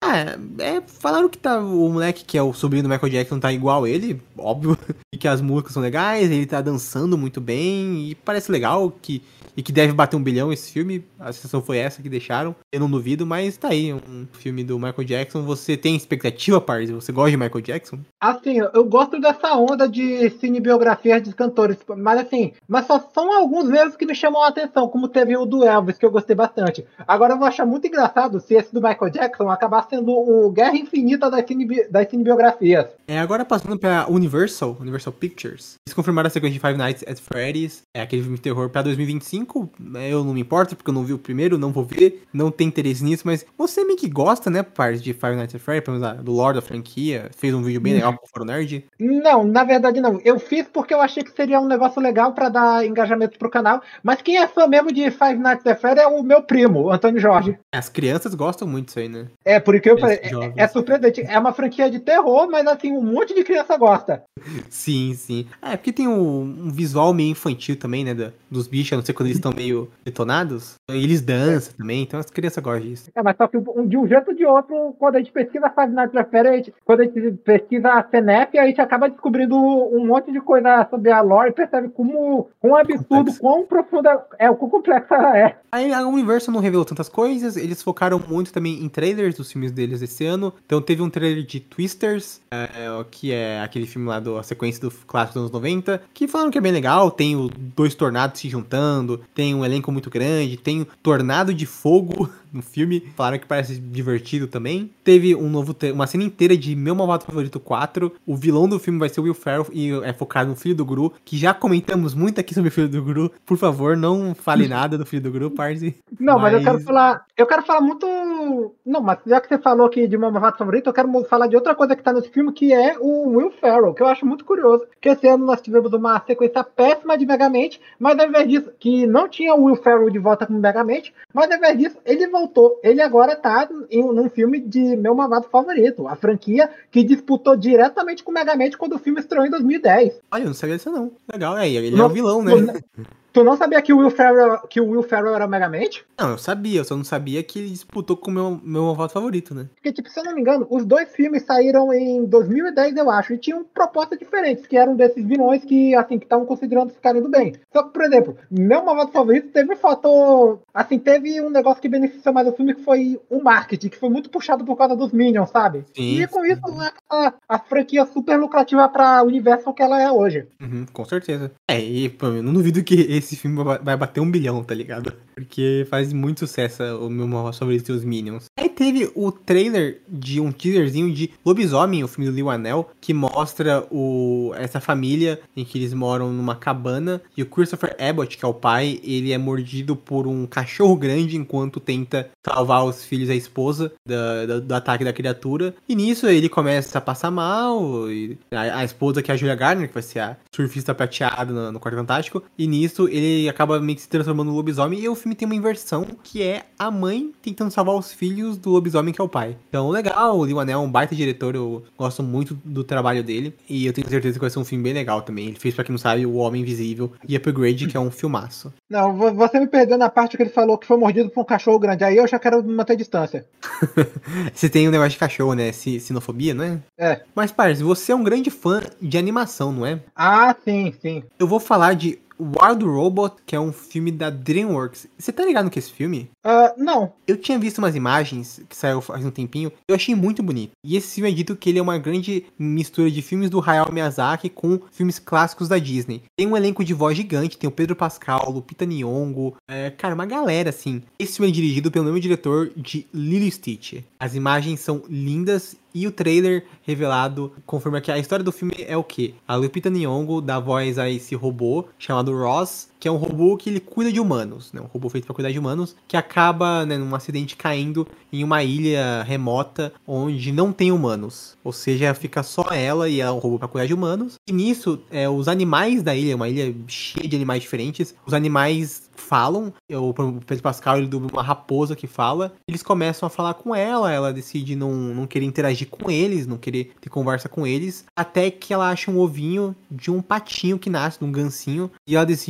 Ah, é, falaram que tá, o moleque que é o sobrinho do Michael Jackson tá igual ele, óbvio, e que as músicas são legais, ele tá dançando muito bem, e parece legal, que, e que deve bater um bilhão esse filme, a sensação foi essa que deixaram, eu não duvido, mas tá aí, um filme do Michael Jackson, você tem expectativa, Parzi? Você gosta de Michael Jackson? Assim, eu gosto dessa onda de cinebiografias de cantores, mas assim, mas só são alguns mesmo que me chamam a atenção, como teve o do Elvis, que eu gostei bastante. Agora eu vou achar muito engraçado se esse do Michael Jackson acabar sendo o Guerra Infinita das, cinebi das cinebiografias. É, agora passando pra Universal, Universal Pictures, eles confirmaram a sequência de Five Nights at Freddy's, é aquele filme de terror pra dois mil e vinte e cinco, eu não me importo, porque eu não vi o primeiro, não vou ver, não tem interesse nisso, mas você meio que gosta, né, parte de Five Nights at Freddy's, pelo menos do lore da franquia, fez um vídeo bem legal com o Foro Nerd. Não, na verdade não, eu fiz porque eu achei que seria um negócio legal pra dar engajamento pro canal, mas quem é fã mesmo de Five Nights at Freddy's é o meu primo, Antônio Jorge. As crianças gostam muito disso aí, né? É, por que eu falei, é, é surpreendente, é uma franquia de terror, mas assim, um monte de criança gosta. Sim, sim. É, porque tem um, um visual meio infantil também, né, da, dos bichos, a não ser quando eles estão meio detonados. Eles dançam é. também, então as crianças gostam disso. É, mas só que um, de um jeito ou de outro, quando a gente pesquisa Five Nights at Freddy's, quando a gente pesquisa a C N E F, a gente acaba descobrindo um monte de coisa sobre a lore e percebe como, como absurdo, complexo. Quão profunda, é, o quão complexa ela é. Aí a Universal não revelou tantas coisas, eles focaram muito também em trailers dos filmes deles esse ano. Então teve um trailer de Twisters, é, que é aquele filme lá, do, a sequência do clássico dos anos noventa, que falaram que é bem legal, tem o, dois tornados se juntando, tem um elenco muito grande, tem um tornado de fogo no filme, falaram que parece divertido também. Teve um novo uma cena inteira de Meu Malvado Favorito quatro, o vilão do filme vai ser o Will Ferrell e é focado no filho do Gru, que já comentamos muito aqui sobre o filho do Gru, por favor, não fale nada do filho do Gru, Parzi. Não, mas... mas eu quero falar, eu quero falar muito, não, mas já que você falou aqui de Meu Malvado Favorito, eu quero falar de outra coisa que tá nesse filme, que é o Will Ferrell, que eu acho muito curioso, que esse ano nós tivemos uma sequência péssima de Megamente, mas ao invés disso, que não tinha o Will Ferrell de volta como Megamente, mas ao invés disso, ele voltou, ele agora tá em num filme de Meu Malvado Favorito, a franquia que disputou diretamente com o Megamente quando o filme estreou em dois mil e dez. Olha, eu não sabia disso não, legal, é, ele não, é o vilão, né? Não, tu não sabia que o Will Ferrell, que o Will Ferrell era o Megamente? Não, eu sabia, eu só não sabia que ele disputou com o meu, meu malvado favorito, né? Porque, tipo, se eu não me engano, os dois filmes saíram em dois mil e dez, eu acho, e tinham propostas diferentes, que eram desses vilões que, assim, que estavam considerando ficarem do bem. Só que, por exemplo, meu malvado favorito teve um fator, assim, teve um negócio que beneficiou mais o filme, que foi o marketing, que foi muito puxado por causa dos Minions, sabe? Sim, e com sim. isso, a, a franquia super lucrativa pra Universal que ela é hoje. Uhum, com certeza. É, e pô, eu não duvido que esse filme vai bater um bilhão, tá ligado? Porque faz muito sucesso o meu malvado favorito e os Minions. Aí teve o trailer de um teaserzinho de Lobisomem, o filme do Lil Anel, que mostra o, essa família em que eles moram numa cabana, e o Christopher Abbott, que é o pai, ele é mordido por um cachorro grande enquanto tenta salvar os filhos e a esposa da, da, do ataque da criatura. E nisso ele começa a passar mal, e a, a esposa, que é a Julia Garner, que vai ser a surfista prateada no, no Quarto Fantástico, e nisso ele acaba meio que se transformando no lobisomem, e o filme tem uma inversão, que é a mãe tentando salvar os filhos do lobisomem, que é o pai. Então, legal, o Lil Anel é um baita diretor, eu gosto muito do trabalho dele, e eu tenho certeza que vai ser um filme bem legal também. Ele fez, pra quem não sabe, O Homem Invisível e Upgrade, que é um filmaço. Não, você me perdeu na parte que ele falou que foi mordido por um cachorro grande, aí eu já quero manter distância. Você tem um negócio de cachorro, né? Sinofobia, não é? É. Mas, parça, você é um grande fã de animação, não é? Ah, sim, sim. Eu vou falar de Wild Robot, que é um filme da DreamWorks. Você tá ligado no que é esse filme? Uh, não. Eu tinha visto umas imagens que saiu faz um tempinho. Eu achei muito bonito. E esse filme é dito que ele é uma grande mistura de filmes do Hayao Miyazaki com filmes clássicos da Disney. Tem um elenco de voz gigante. Tem o Pedro Pascal, Lupita Nyong'o. É, cara, uma galera, assim. Esse filme é dirigido pelo mesmo diretor de Lilo e Stitch. As imagens são lindas. E o trailer revelado confirma que a história do filme é o quê? A Lupita Nyong'o dá voz a esse robô chamado Ross, que é um robô que ele cuida de humanos, né? Um robô feito para cuidar de humanos, que acaba, né, num acidente caindo em uma ilha remota onde não tem humanos. Ou seja, fica só ela e é um robô para cuidar de humanos. E nisso, é, os animais da ilha, uma ilha cheia de animais diferentes, os animais falam. O Pedro Pascal, ele dubla uma raposa que fala. Eles começam a falar com ela, ela decide não, não querer interagir com eles, não querer ter conversa com eles, até que ela acha um ovinho de um patinho que nasce, de um gancinho, e ela decide cuidar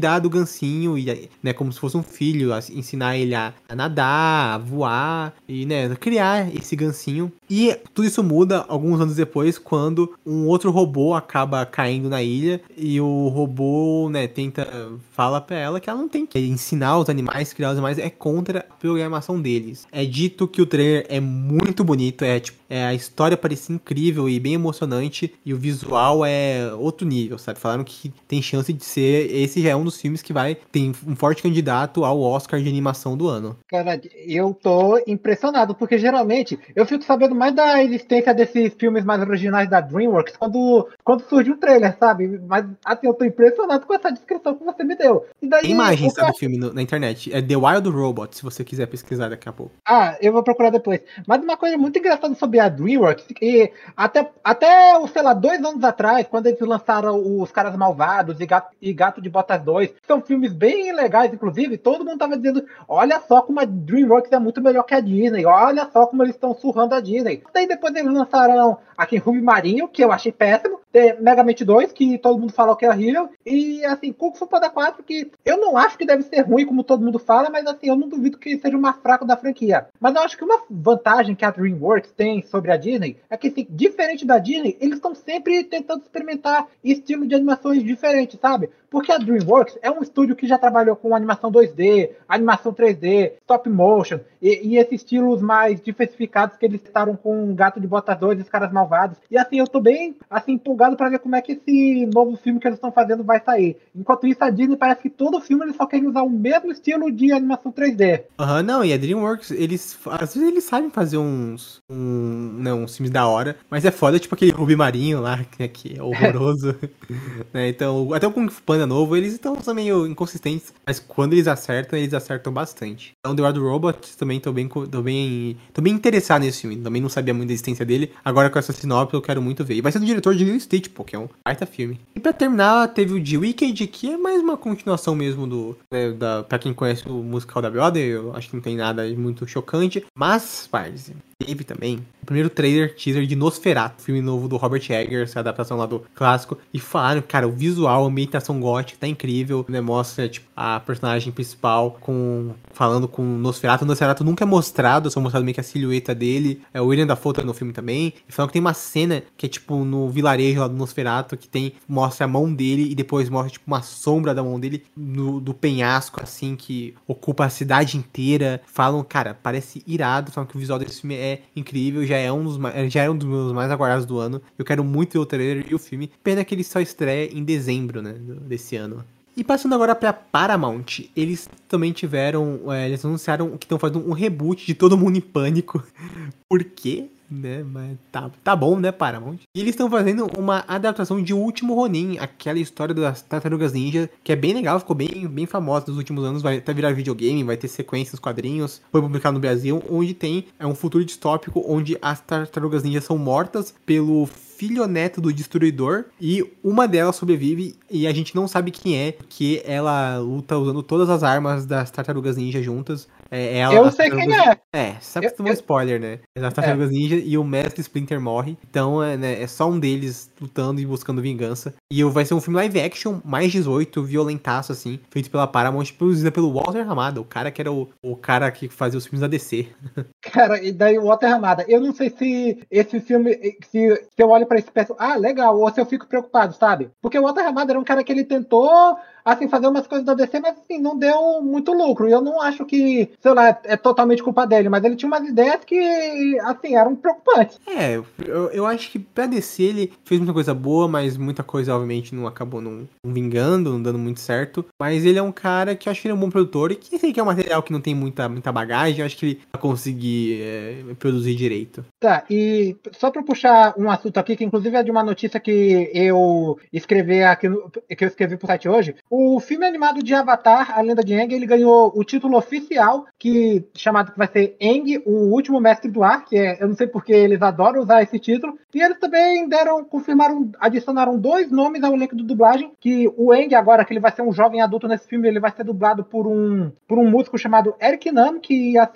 cuidar do gancinho, e, né, como se fosse um filho, assim, ensinar ele a, a nadar, a voar, e, né, criar esse gancinho. E tudo isso muda alguns anos depois, quando um outro robô acaba caindo na ilha, e o robô, né, tenta, fala pra ela que ela não tem que ensinar os animais, criar os animais, é contra a programação deles. É dito que o trailer é muito bonito, é tipo, é, a história parecia incrível e bem emocionante, e o visual é outro nível, sabe? Falaram que tem chance de ser, esse já é um dos filmes que vai, tem um forte candidato ao Oscar de animação do ano. Cara, eu tô impressionado, porque geralmente eu fico sabendo mais da existência desses filmes mais originais da DreamWorks quando, quando surge um trailer, sabe? Mas, assim, eu tô impressionado com essa descrição que você me deu. E daí, Tem imagens, o que eu sabe, do filme no- na internet. É The Wild Robot, se você quiser pesquisar daqui a pouco. Ah, eu vou procurar depois. Mas uma coisa muito engraçada sobre a DreamWorks, e até, até sei lá, dois anos atrás, quando eles lançaram Os Caras Malvados e Gato, e Gato de Botas dois, são filmes bem legais, inclusive, todo mundo tava dizendo, olha só como a DreamWorks é muito melhor que a Disney, olha só como eles estão surrando a Disney. Daí depois eles lançaram aqui Ruby Marinho, que eu achei péssimo, Megamente dois, que todo mundo falou que é horrível, e assim, Kung Fu Panda quatro, que eu não acho que deve ser ruim, como todo mundo fala, mas assim, eu não duvido que seja o mais fraco da franquia. Mas eu acho que uma vantagem que a DreamWorks tem sobre a Disney é que, assim, diferente da Disney, eles estão sempre tentando experimentar estilos de animações diferentes, sabe? Porque a DreamWorks é um estúdio que já trabalhou com animação dois D, animação três D, stop motion, e, e esses estilos mais diversificados que eles estavam com Gato de Botas dois e Os Caras Malvados. E assim, eu tô bem assim, empolgado para ver como é que esse novo filme que eles estão fazendo vai sair. Enquanto isso, a Disney parece que todo filme eles só querem usar o mesmo estilo de animação três D. Aham, uhum, não, e a DreamWorks, eles, às vezes eles sabem fazer uns, um, não, uns filmes da hora, mas é foda, tipo aquele Ruby Marinho lá, que, que é horroroso, né, então, até o Kung Fu Panda novo, eles estão meio inconsistentes, mas quando eles acertam, eles acertam bastante. Então, The Wild Robot, também tô bem, tô bem, tô bem interessado nesse filme, também não sabia muito da existência dele, agora com essa sinopse eu quero muito ver. E vai ser do diretor de Lilo e Stitch, pô, que é um baita filme. E pra terminar, teve o The Wicked, que é mais uma continuação mesmo do, né, da, pra quem conhece o musical da Broadway, eu acho que não tem nada muito chocante, mas, parece, teve também o primeiro trailer teaser de Nosferatu, filme novo do Robert Eggers, a adaptação lá do clássico, e falaram, cara, o visual, a ambientação gótica tá incrível, né, mostra, tipo, a personagem principal com, falando com Nosferatu. O Nosferatu nunca é mostrado, só mostrado meio que a silhueta dele, é o William Dafoe tá no filme também, e falam que tem uma cena que é, tipo, no vilarejo lá do Nosferatu, que tem, mostra a mão dele, e depois mostra, tipo, uma sombra da mão dele no, do penhasco, assim, que ocupa a cidade inteira. Falam, cara, parece irado, falam que o visual desse filme é incrível, já é um dos, já é um dos meus mais aguardados do ano. Eu quero muito ver o trailer e o filme. Pena que ele só estreia em dezembro, né, desse ano. E passando agora pra Paramount, eles também tiveram, é, eles anunciaram que estão fazendo um reboot de Todo Mundo em Pânico. Por quê? Né, mas tá, tá bom, né, Paramount? E eles estão fazendo uma adaptação de O Último Ronin, aquela história das Tartarugas Ninja, que é bem legal, ficou bem, bem famosa nos últimos anos, vai até virar videogame, vai ter sequências, quadrinhos, foi publicado no Brasil, onde tem é um futuro distópico, onde as Tartarugas Ninja são mortas pelo filho neto do Destruidor, e uma delas sobrevive, e a gente não sabe quem é, porque ela luta usando todas as armas das Tartarugas Ninja juntas. É, ela, eu sei quem é. É, sabe que tem um spoiler, né? As Tartarugas é. Ninja e o Mestre Splinter morre. Então é, né, é só um deles lutando e buscando vingança. E vai ser um filme live action, mais dezoito, violentaço, assim, feito pela Paramount, produzido pelo Walter Hamada, o cara que era o, o cara que fazia os filmes da D C. Cara, e daí o Walter Hamada, eu não sei se esse filme, se, se eu olho pra esse peço, ah, legal, ou se eu fico preocupado, sabe? Porque o Walter Hamada era um cara que ele tentou, assim, fazer umas coisas da D C, mas assim, não deu muito lucro. E eu não acho que, sei lá, é totalmente culpa dele, mas ele tinha umas ideias que, assim, eram preocupantes. É, eu, eu acho que pra D C ele fez muita coisa boa, mas muita coisa, obviamente, não acabou não, não vingando, não dando muito certo. Mas ele é um cara que eu acho que ele é um bom produtor, e que sei que é um material que não tem muita, muita bagagem, eu acho que ele vai conseguir é, produzir direito. Tá, e só pra puxar um assunto aqui, que inclusive é de uma notícia que eu escrevi aqui, que eu escrevi pro site hoje, o filme animado de Avatar, A Lenda de Aang, ele ganhou o título oficial, que chamado que vai ser Aang, o Último Mestre do Ar, que é, eu não sei porque eles adoram usar esse título, e eles também deram, confirmaram, adicionaram dois nomes ao elenco de dublagem, que o Aang agora, que ele vai ser um jovem adulto nesse filme, ele vai ser dublado por um, por um músico chamado Eric Nam, que assim, ele não tem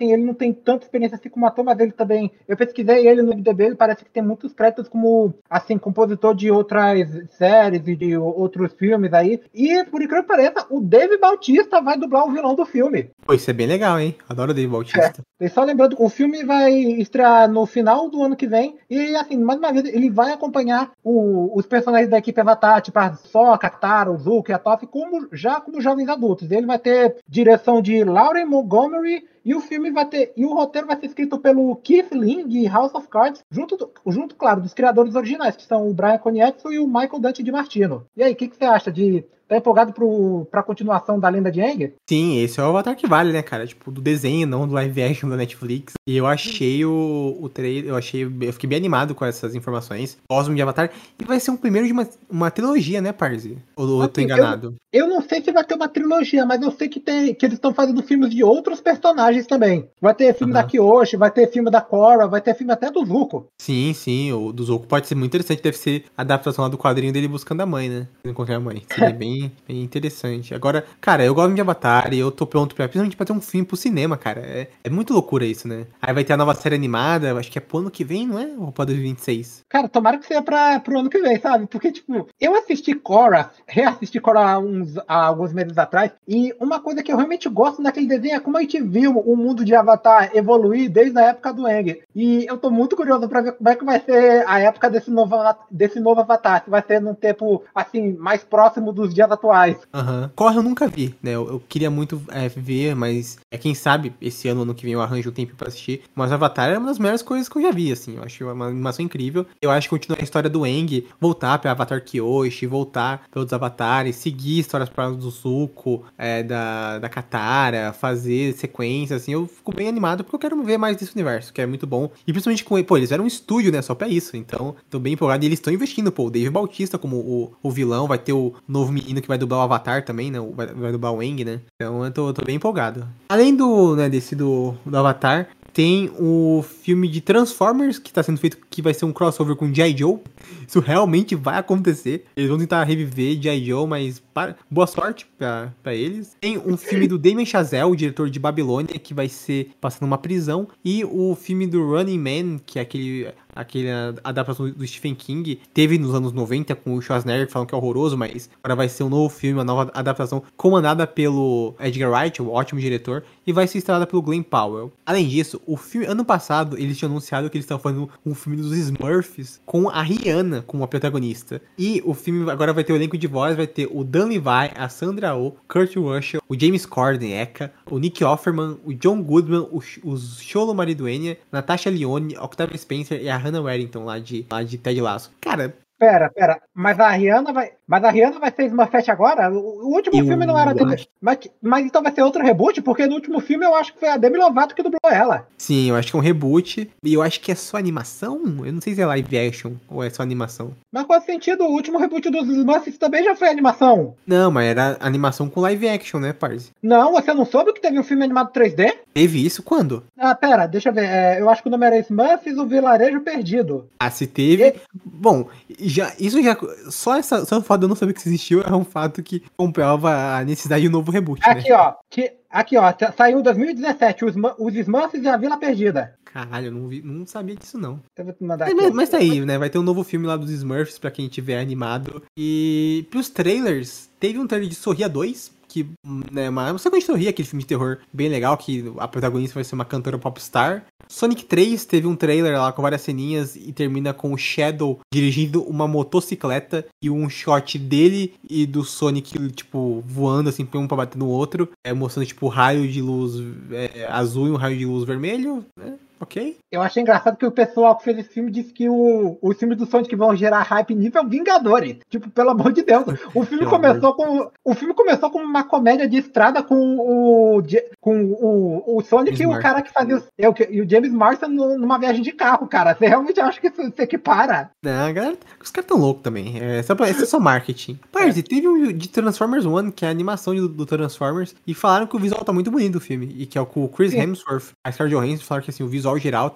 tem tanta experiência assim como ator, mas ele também, eu pesquisei ele no I M D B, ele parece que tem muitos créditos como, assim, compositor de outras séries e de outros filmes aí, e por incrível que pareça, o Dave Bautista vai dublar o vilão do filme. Pô, isso é bem legal, hein? Adoro o Dave Bautista. É. E só lembrando, o filme vai estrear no final do ano que vem, e assim, mais uma vez, ele vai acompanhar o, os personagens da equipe Avatar, tipo a Sokka, a Katara, o Zuko e a Toph, como, já como jovens adultos. Ele vai ter direção de Lauren Montgomery, e o filme vai ter. E o roteiro vai ser escrito pelo Keith Lean, de House of Cards, junto, junto, claro, dos criadores originais, que são o Brian Konietzko e o Michael Dante de Martino. E aí, o que, que você acha de. Tá empolgado pro, pra continuação da Lenda de Aang? Sim, esse é o Avatar que vale, né, cara? Tipo, do desenho, não do live action da Netflix. E eu achei o, o trailer, eu achei, eu fiquei bem animado com essas informações. Cosmo de Avatar. E vai ser um primeiro de uma, uma trilogia, né, Parzi? Ou eu tô enganado? Eu, eu não sei se vai ter uma trilogia, mas eu sei que, tem, que eles estão fazendo filmes de outros personagens também. Vai ter filme uhum. da Kyoshi, vai ter filme da Korra, vai ter filme até do Zuko. Sim, sim, o do Zuko pode ser muito interessante. Deve ser a adaptação lá do quadrinho dele buscando a mãe, né? Encontrar a mãe. Seria bem... Bem interessante. Agora, cara, eu gosto de Avatar e eu tô pronto pra, principalmente pra ter um filme pro cinema, cara. É, é muito loucura isso, né? Aí vai ter a nova série animada, acho que é pro ano que vem, não é? Ou pra dois mil e vinte e seis? Cara, tomara que seja pra, pro ano que vem, sabe? Porque, tipo, eu assisti Korra, reassisti Korra há, uns, há alguns meses atrás, e uma coisa que eu realmente gosto naquele desenho é como a gente viu o mundo de Avatar evoluir desde a época do Aang. E eu tô muito curioso pra ver como é que vai ser a época desse novo, desse novo Avatar, se vai ser num tempo, assim, mais próximo dos dias atuais. Aham. Uhum. Korra eu nunca vi, né? Eu, eu queria muito é, ver, mas é quem sabe esse ano, ano que vem eu arranjo um tempo pra assistir. Mas Avatar é uma das melhores coisas que eu já vi, assim. Eu acho uma animação incrível. Eu acho que continuar a história do Aang, voltar pra Avatar Kyoshi, voltar pra outros avatares, seguir histórias para do Zuko, é, da, da Katara, fazer sequências, assim. Eu fico bem animado porque eu quero ver mais desse universo, que é muito bom. E principalmente com, pô, eles eram um estúdio, né? Só pra isso. Então, tô bem empolgado. E eles estão investindo, pô. O Dave Bautista como o, o vilão, vai ter o novo menino que vai dublar o Avatar também, né? Vai, vai dublar o Aang, né? Então eu tô, tô bem empolgado. Além do, né, desse do, do Avatar, tem o filme de Transformers, que tá sendo feito, que vai ser um crossover com G I. Joe. Isso realmente vai acontecer. Eles vão tentar reviver G I. Joe, mas para... boa sorte pra, pra eles. Tem um filme do Damien Chazelle, o diretor de Babilônia, que vai ser passando numa prisão. E o filme do Running Man, que é aquele... aquele adaptação do Stephen King, teve nos anos noventa com o Schwarzenegger, falando que é horroroso, mas agora vai ser um novo filme, uma nova adaptação, comandada pelo Edgar Wright, o ótimo diretor, e vai ser estrelada pelo Glenn Powell. Além disso, o filme, ano passado, eles tinham anunciado que eles estavam fazendo um filme dos Smurfs com a Rihanna como a protagonista. E o filme agora vai ter o elenco de voz, vai ter o Dan Levy, a Sandra Oh, Kurt Russell, o James Corden, Eka, o Nick Offerman, o John Goodman, o, o Xolo Maridueña, Natasha Lyonne, Octavia Spencer e a Hannah Waddington lá de, lá de Ted Lasso. Cara... Pera, pera, mas a Rihanna vai, mas a Rihanna vai ser Smurfette agora? O, o último eu filme não era dele, mas, mas então vai ser outro reboot? Porque no último filme eu acho que foi a Demi Lovato que dublou ela. Sim, eu acho que é um reboot, e eu acho que é só animação? Eu não sei se é live action ou é só animação. Mas qual sentido? O último reboot dos Smurfs também já foi animação. Não, mas era animação com live action, né, parça? Não, você não soube que teve um filme animado três D? Teve isso quando? Ah, pera, deixa eu ver, é, eu acho que o nome era Smurfs, o Vilarejo Perdido. Ah, se teve... E... Bom, já, isso já... Só, essa, só o fato de eu não saber que isso existiu é um fato que comprova a necessidade de um novo reboot, aqui, né? Ó, que, aqui, ó, saiu em dois mil e dezessete, os, os Smurfs e a Vila Perdida. Caralho, eu não, vi, não sabia disso, não. Eu vou te mandar é, aqui, mas, mas tá aí, né? Vai ter um novo filme lá dos Smurfs pra quem tiver animado. E pros trailers, teve um trailer de Sorria dois, que, né, uma sequência de Sorria, aquele filme de terror bem legal, que a protagonista vai ser uma cantora popstar. Sonic três teve um trailer lá com várias ceninhas e termina com o Shadow dirigindo uma motocicleta e um shot dele e do Sonic, tipo, voando assim, um pra bater no outro, é, mostrando, tipo, raio de luz é, azul e um raio de luz vermelho, né? Ok. Eu achei engraçado que o pessoal que fez esse filme disse que o, os filmes do Sonic vão gerar hype nível Vingadores. Tipo, pelo amor de Deus. O filme começou com o filme começou como uma comédia de estrada com o com o, o Sonic James e o Martin. Cara que fazia o, e o James Marsden numa viagem de carro, cara. Você realmente acha que isso se equipara? Não, galera, os caras tão loucos também. É só, pra, é só marketing. Parece, é. Teve um de Transformers um, que é a animação do, do Transformers, e falaram que o visual tá muito bonito do filme. E que é o com o Chris Sim. Hemsworth, a Scarlett Johansson, falaram que assim, o visual geral tá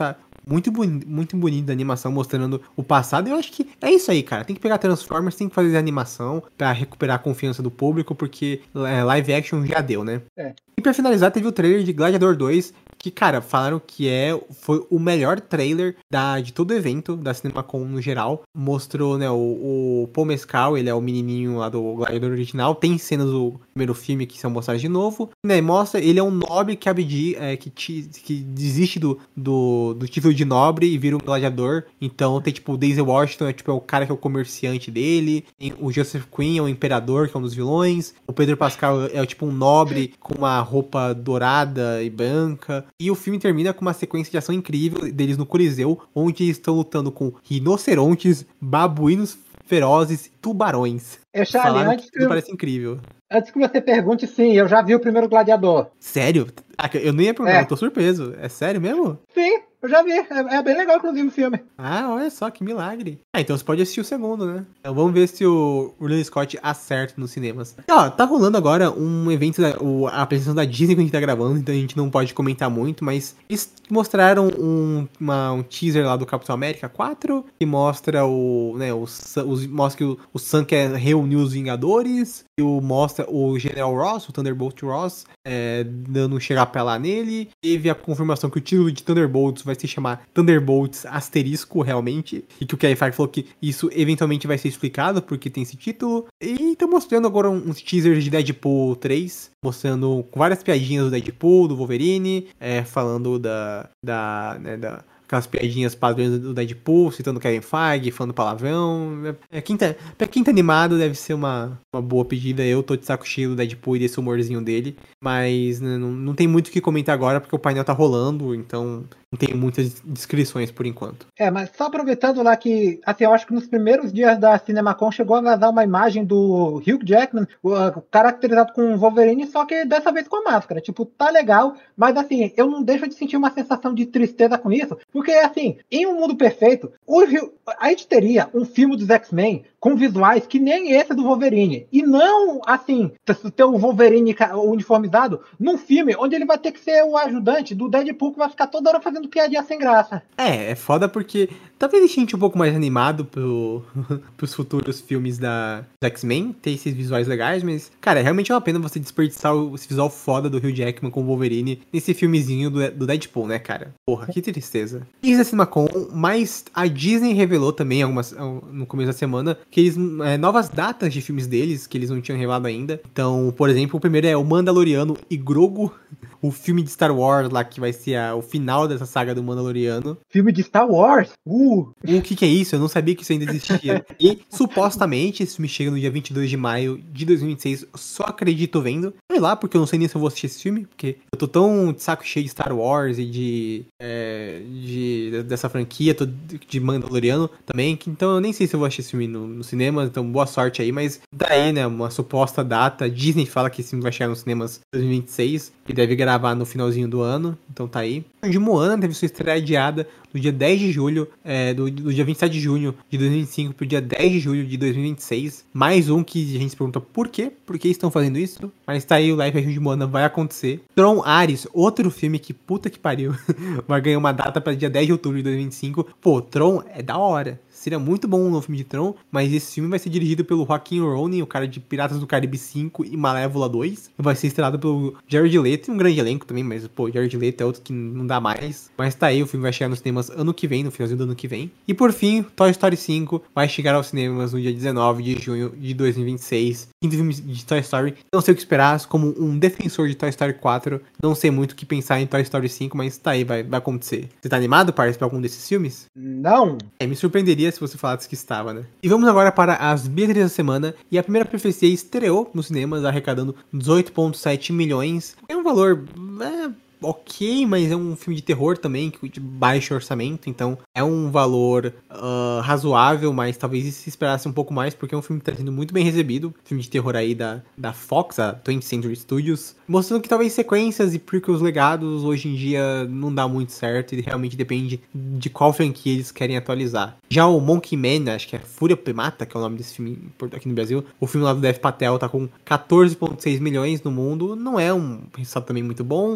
muito, boni muito bonito da animação, mostrando o passado. E eu acho que é isso aí, cara. Tem que pegar Transformers, tem que fazer animação pra recuperar a confiança do público, porque é, live action já deu, né? É. E pra finalizar, teve o trailer de Gladiador dois, que, cara, falaram que é, foi o melhor trailer da, de todo o evento, da CinemaCon no geral. Mostrou, né, o, o Paul Mescal, ele é o menininho lá do Gladiador original. Tem cenas do primeiro filme que são mostradas de novo. Né, mostra, ele é um nobre que, abdi, é, que, te, que desiste do, do, do título de nobre e vira um gladiador. Então tem, tipo, o Denzel Washington, é, tipo, é o cara que é o comerciante dele. Tem o Joseph Quinn é o imperador, que é um dos vilões. O Pedro Pascal é, tipo, um nobre com uma roupa dourada e branca. E o filme termina com uma sequência de ação incrível deles no Coliseu, onde estão lutando com rinocerontes, babuínos ferozes e tubarões. Eu, Charlie, Falaram antes que que, tudo parece incrível. antes que você pergunte, sim, eu já vi o primeiro Gladiador. Sério? Ah, eu nem ia perguntar, É. eu tô surpreso. É sério mesmo? Sim, eu já vi. É, é bem legal, inclusive, o filme. Ah, olha só, que milagre. Ah, então você pode assistir o segundo, né? Então vamos ver se o Ridley Scott acerta nos cinemas. E, ó, tá rolando agora um evento, da, o, a apresentação da Disney que a gente tá gravando, então a gente não pode comentar muito, mas eles mostraram um, uma, um teaser lá do Capitão América quatro, que mostra o, né, o, os, mostra que o, o Sam quer reunir os Vingadores, e o, mostra o General Ross, o Thunderbolt Ross, é, dando um xerapé lá nele. Teve a confirmação que o título de Thunderbolts vai se chamar Thunderbolts asterisco, realmente, e que o Kevin Feige falou que isso eventualmente vai ser explicado porque tem esse título. E tá mostrando agora uns teasers de Deadpool três, mostrando várias piadinhas do Deadpool, do Wolverine, é, falando da, da, né, da aquelas piadinhas padrões do Deadpool, citando Kevin Feige, falando palavrão. É, quem tá, pra quem tá animado, deve ser uma, uma boa pedida. Eu tô de saco cheio do Deadpool e desse humorzinho dele. Mas né, não, não tem muito o que comentar agora, porque o painel tá rolando, então não tem muitas descrições por enquanto. É, mas só aproveitando lá que, assim, eu acho que nos primeiros dias da CinemaCon chegou a vazar uma imagem do Hugh Jackman, uh, caracterizado com o Wolverine, só que dessa vez com a máscara. Tipo, tá legal, mas assim, eu não deixo de sentir uma sensação de tristeza com isso, porque, assim, em um mundo perfeito, o Hugh, a gente teria um filme dos X-Men com visuais que nem esse do Wolverine. E não, assim, ter o Wolverine uniformizado num filme onde ele vai ter que ser o ajudante do Deadpool, que vai ficar toda hora fazendo piadinha sem graça. É, é foda porque talvez a gente um pouco mais animado pro, pros futuros filmes da X-Men, ter esses visuais legais, mas, cara, realmente é uma pena você desperdiçar esse visual foda do Hugh Jackman com o Wolverine nesse filmezinho do, do Deadpool, né, cara? Porra, que tristeza. Isso é CinemaCon, mas a Disney revelou também algumas, no começo da semana que eles, é, novas datas de filmes deles, que eles não tinham revelado ainda. Então, por exemplo, o primeiro é o Mandaloriano e Grogu, o filme de Star Wars lá, que vai ser a, o final dessa saga do Mandaloriano. Filme de Star Wars? Uh! O que que é isso? Eu não sabia que isso ainda existia. E, supostamente, esse filme chega no dia vinte e dois de maio de dois mil e vinte e seis. Só acredito vendo. Sei lá, porque eu não sei nem se eu vou assistir esse filme, porque eu tô tão de saco cheio de Star Wars e de... É, de dessa franquia, tô de Mandaloriano também, que, então eu nem sei se eu vou assistir esse filme no, no cinema, então boa sorte aí, mas daí, né, uma suposta data, Disney fala que esse filme vai chegar nos cinemas em dois mil e vinte e seis, e deve gravar no finalzinho do ano, então tá aí. De Moana teve sua estreia adiada do dia dez de julho, é, do, do dia vinte e sete de junho de dois mil e vinte e cinco pro dia dez de julho de dois mil e vinte e seis. Mais um que a gente se pergunta por quê? Por que estão fazendo isso? Mas tá aí, o live action de Moana vai acontecer. Tron Ares, outro filme que puta que pariu, vai ganhar uma data para dia dez de outubro de dois mil e vinte e cinco. Pô, Tron é da hora. Seria muito bom um novo filme de Tron, mas esse filme vai ser dirigido pelo Joaquin Ronin, o cara de Piratas do Caribe cinco e Malévola dois. Vai ser estrelado pelo Jared Leto, um grande elenco também, mas, pô, Jared Leto é outro que não dá mais. Mas tá aí, o filme vai chegar nos cinemas ano que vem, no finalzinho do ano que vem. E por fim, Toy Story cinco vai chegar aos cinemas no dia dezenove de junho de dois mil e vinte e seis. Quinto filme de Toy Story. Não sei o que esperar, como um defensor de Toy Story quatro, não sei muito o que pensar em Toy Story cinco, mas tá aí, vai, vai acontecer. Você tá animado para participar de algum desses filmes? Não! É, me surpreenderia se você falasse que estava, né? E vamos agora para as bilheterias da semana. E a Primeira Profecia estreou nos cinemas, arrecadando dezoito vírgula sete milhões. É um valor... É... ok, mas é um filme de terror também, de baixo orçamento, então é um valor uh, razoável, mas talvez se esperasse um pouco mais, porque é um filme que está sendo muito bem recebido, filme de terror aí da, da Fox, a twentieth Century Studios, mostrando que talvez sequências e prequels legados hoje em dia não dá muito certo, e realmente depende de qual franquia eles querem atualizar. Já o Monkey Man, acho que é Fúria Primata, que é o nome desse filme aqui no Brasil, o filme lá do Dev Patel tá com quatorze vírgula seis milhões no mundo, não é um resultado também muito bom, mas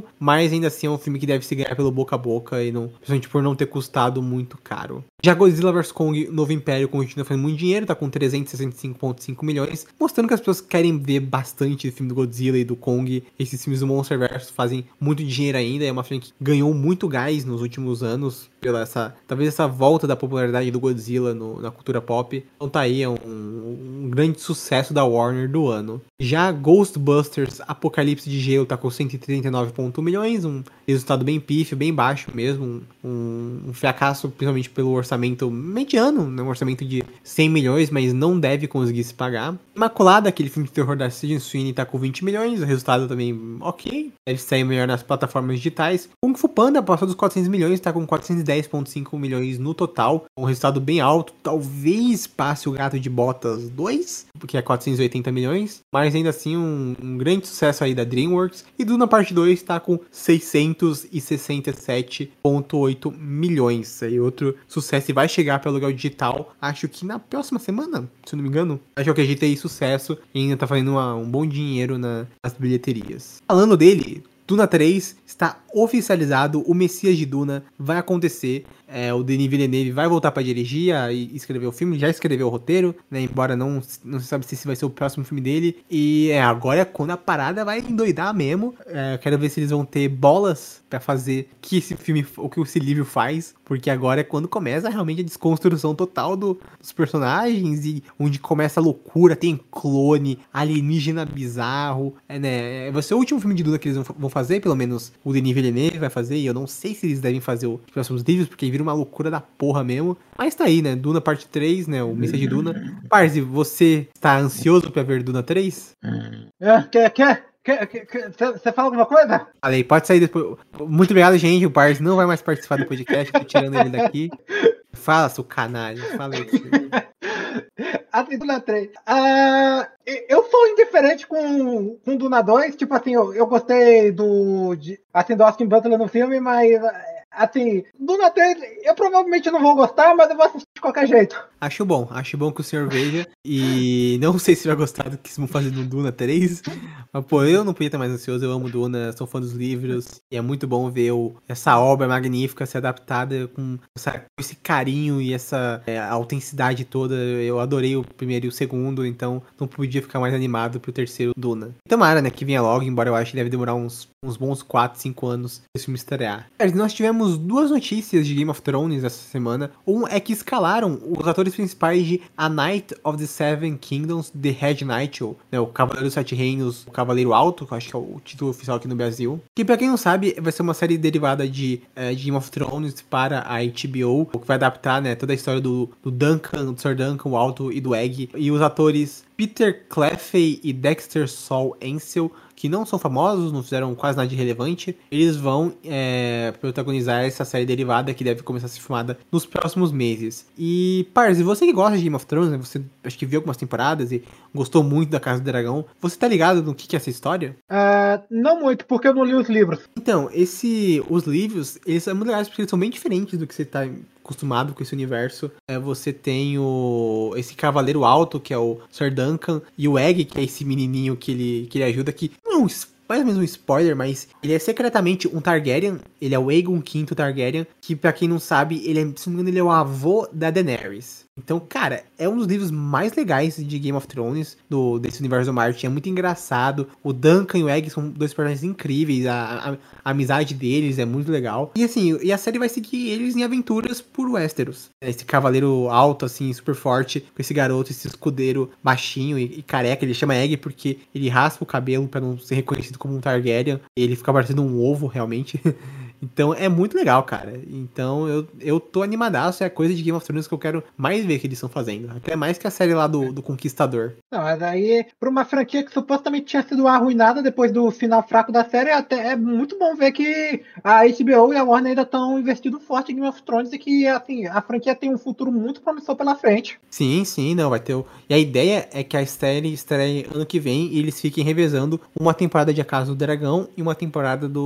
mas ainda assim é um filme que deve se ganhar pelo boca a boca, e não, principalmente por não ter custado muito caro. Já Godzilla versus. Kong Novo Império continua fazendo muito dinheiro, tá com trezentos e sessenta e cinco vírgula cinco milhões, mostrando que as pessoas querem ver bastante o filme do Godzilla e do Kong. Esses filmes do Monsterverse fazem muito dinheiro ainda, é uma filme que ganhou muito gás nos últimos anos, pela essa, talvez essa volta da popularidade do Godzilla no, na cultura pop. Então tá aí, é um, um grande sucesso da Warner do ano. Já Ghostbusters Apocalipse de Gelo tá com cento e trinta e nove vírgula um milhões, um resultado bem pífio, bem baixo mesmo, um, um fracasso principalmente pelo orçamento mediano, né? Um orçamento de cem milhões, mas não deve conseguir se pagar. Imaculada, aquele filme de terror da Sydney Sweeney, tá com vinte milhões, o resultado também ok, deve sair melhor nas plataformas digitais. Kung Fu Panda passou dos quatrocentos milhões, tá com quatrocentos e dez vírgula cinco milhões no total, um resultado bem alto, talvez passe o Gato de Botas dois, porque é quatrocentos e oitenta milhões, mas ainda assim um, um grande sucesso aí da DreamWorks. E Duna Parte dois tá com seiscentos e sessenta e sete vírgula oito milhões, aí outro sucesso, e vai chegar pelo aluguel digital, acho que na próxima semana, se eu não me engano. Acho que a gente tem sucesso e ainda tá fazendo uma, um bom dinheiro na, nas bilheterias. Falando dele, Duna três está oficializado, o Messias de Duna vai acontecer, é, o Denis Villeneuve vai voltar para dirigir e escrever o filme, já escreveu o roteiro, né, embora não, não se sabe se esse vai ser o próximo filme dele, e é, agora é quando a parada vai endoidar mesmo. É, quero ver se eles vão ter bolas para fazer que esse filme, o que esse livro faz, porque agora é quando começa realmente a desconstrução total do, dos personagens, e onde começa a loucura, tem clone, alienígena bizarro, é, né, vai ser o último filme de Duna que eles vão, vão fazer, pelo menos o Denis Villeneuve vai fazer, e eu não sei se eles devem fazer os próximos livros, porque vira uma loucura da porra mesmo. Mas tá aí, né? Duna parte três, né? O Messias de Duna. Parzi, você tá ansioso pra ver Duna três? É, quer, quer? Você fala alguma coisa? Falei, pode sair depois. Muito obrigado, gente. O Parzi não vai mais participar do podcast, tô tirando ele daqui. Fala, seu canalha. Fala aí. Assim, Duna três. Uh, eu sou indiferente com, com Duna dois. Tipo assim, eu, eu gostei do, de, assim, do Austin Butler no filme, mas assim, Duna três eu provavelmente não vou gostar, mas eu vou assistir de qualquer jeito. Acho bom, acho bom que o senhor veja. E não sei se vai gostar do que vão fazer no Duna três. Mas, pô, eu não podia estar mais ansioso. Eu amo Duna, sou fã dos livros. E é muito bom ver o, essa obra magnífica ser adaptada com, essa, com esse carinho e essa é, autenticidade toda. Eu adorei o primeiro e o segundo, então não podia ficar mais animado pro terceiro Duna. Tomara, né, que venha logo, embora eu ache que deve demorar uns, uns bons quatro, cinco anos pra esse filme estrear. Nós tivemos duas notícias de Game of Thrones essa semana. Um é que escalaram os atores principais de A Knight of the Seven Kingdoms, The Red Knight, né, o Cavaleiro dos Sete Reinos, o Cavaleiro Alto, que eu acho que é o título oficial aqui no Brasil. Que, pra quem não sabe, vai ser uma série derivada de, é, de Game of Thrones para a H B O, que vai adaptar, né, toda a história do, do Duncan, do Sir Duncan, o Alto e do Egg. E os atores Peter Clefay e Dexter Saul Ansel, que não são famosos, não fizeram quase nada de relevante, eles vão é, protagonizar essa série derivada que deve começar a ser filmada nos próximos meses. E, Parzi, você que gosta de Game of Thrones, né, você acho que viu algumas temporadas e gostou muito da Casa do Dragão, você tá ligado no que, que é essa história? Uh, não muito, porque eu não li os livros. Então, esse, os livros, eles são muito legais porque eles são bem diferentes do que você tá acostumado com esse universo. É, você tem o esse Cavaleiro Alto, que é o Sir Duncan, e o Egg, que é esse menininho que ele, que ele ajuda, que não é um, mais ou menos um spoiler, mas ele é secretamente um Targaryen, ele é o Aegon quinto Targaryen, que pra quem não sabe, ele é, se não me engano, ele é o avô da Daenerys. Então, cara, é um dos livros mais legais de Game of Thrones, do, desse universo do Martin. É muito engraçado. O Duncan e o Egg são dois personagens incríveis. A, a, a amizade deles é muito legal. E assim, e a série vai seguir eles em aventuras por Westeros. Esse cavaleiro alto, assim, super forte, com esse garoto, esse escudeiro baixinho e, e careca. Ele chama Egg porque ele raspa o cabelo pra não ser reconhecido como um Targaryen. Ele fica parecendo um ovo, realmente. Então é muito legal, cara. Então eu, eu tô animadaço. É a coisa de Game of Thrones que eu quero mais ver que eles estão fazendo. Até mais que a série lá do, do Conquistador. Não, mas aí, pra uma franquia que supostamente tinha sido arruinada depois do final fraco da série, até é muito bom ver que a H B O e a Warner ainda estão investindo forte em Game of Thrones e que, assim, a franquia tem um futuro muito promissor pela frente. Sim, sim, não, vai ter o... E a ideia é que a série estreie ano que vem e eles fiquem revezando uma temporada de A Casa do Dragão e uma temporada do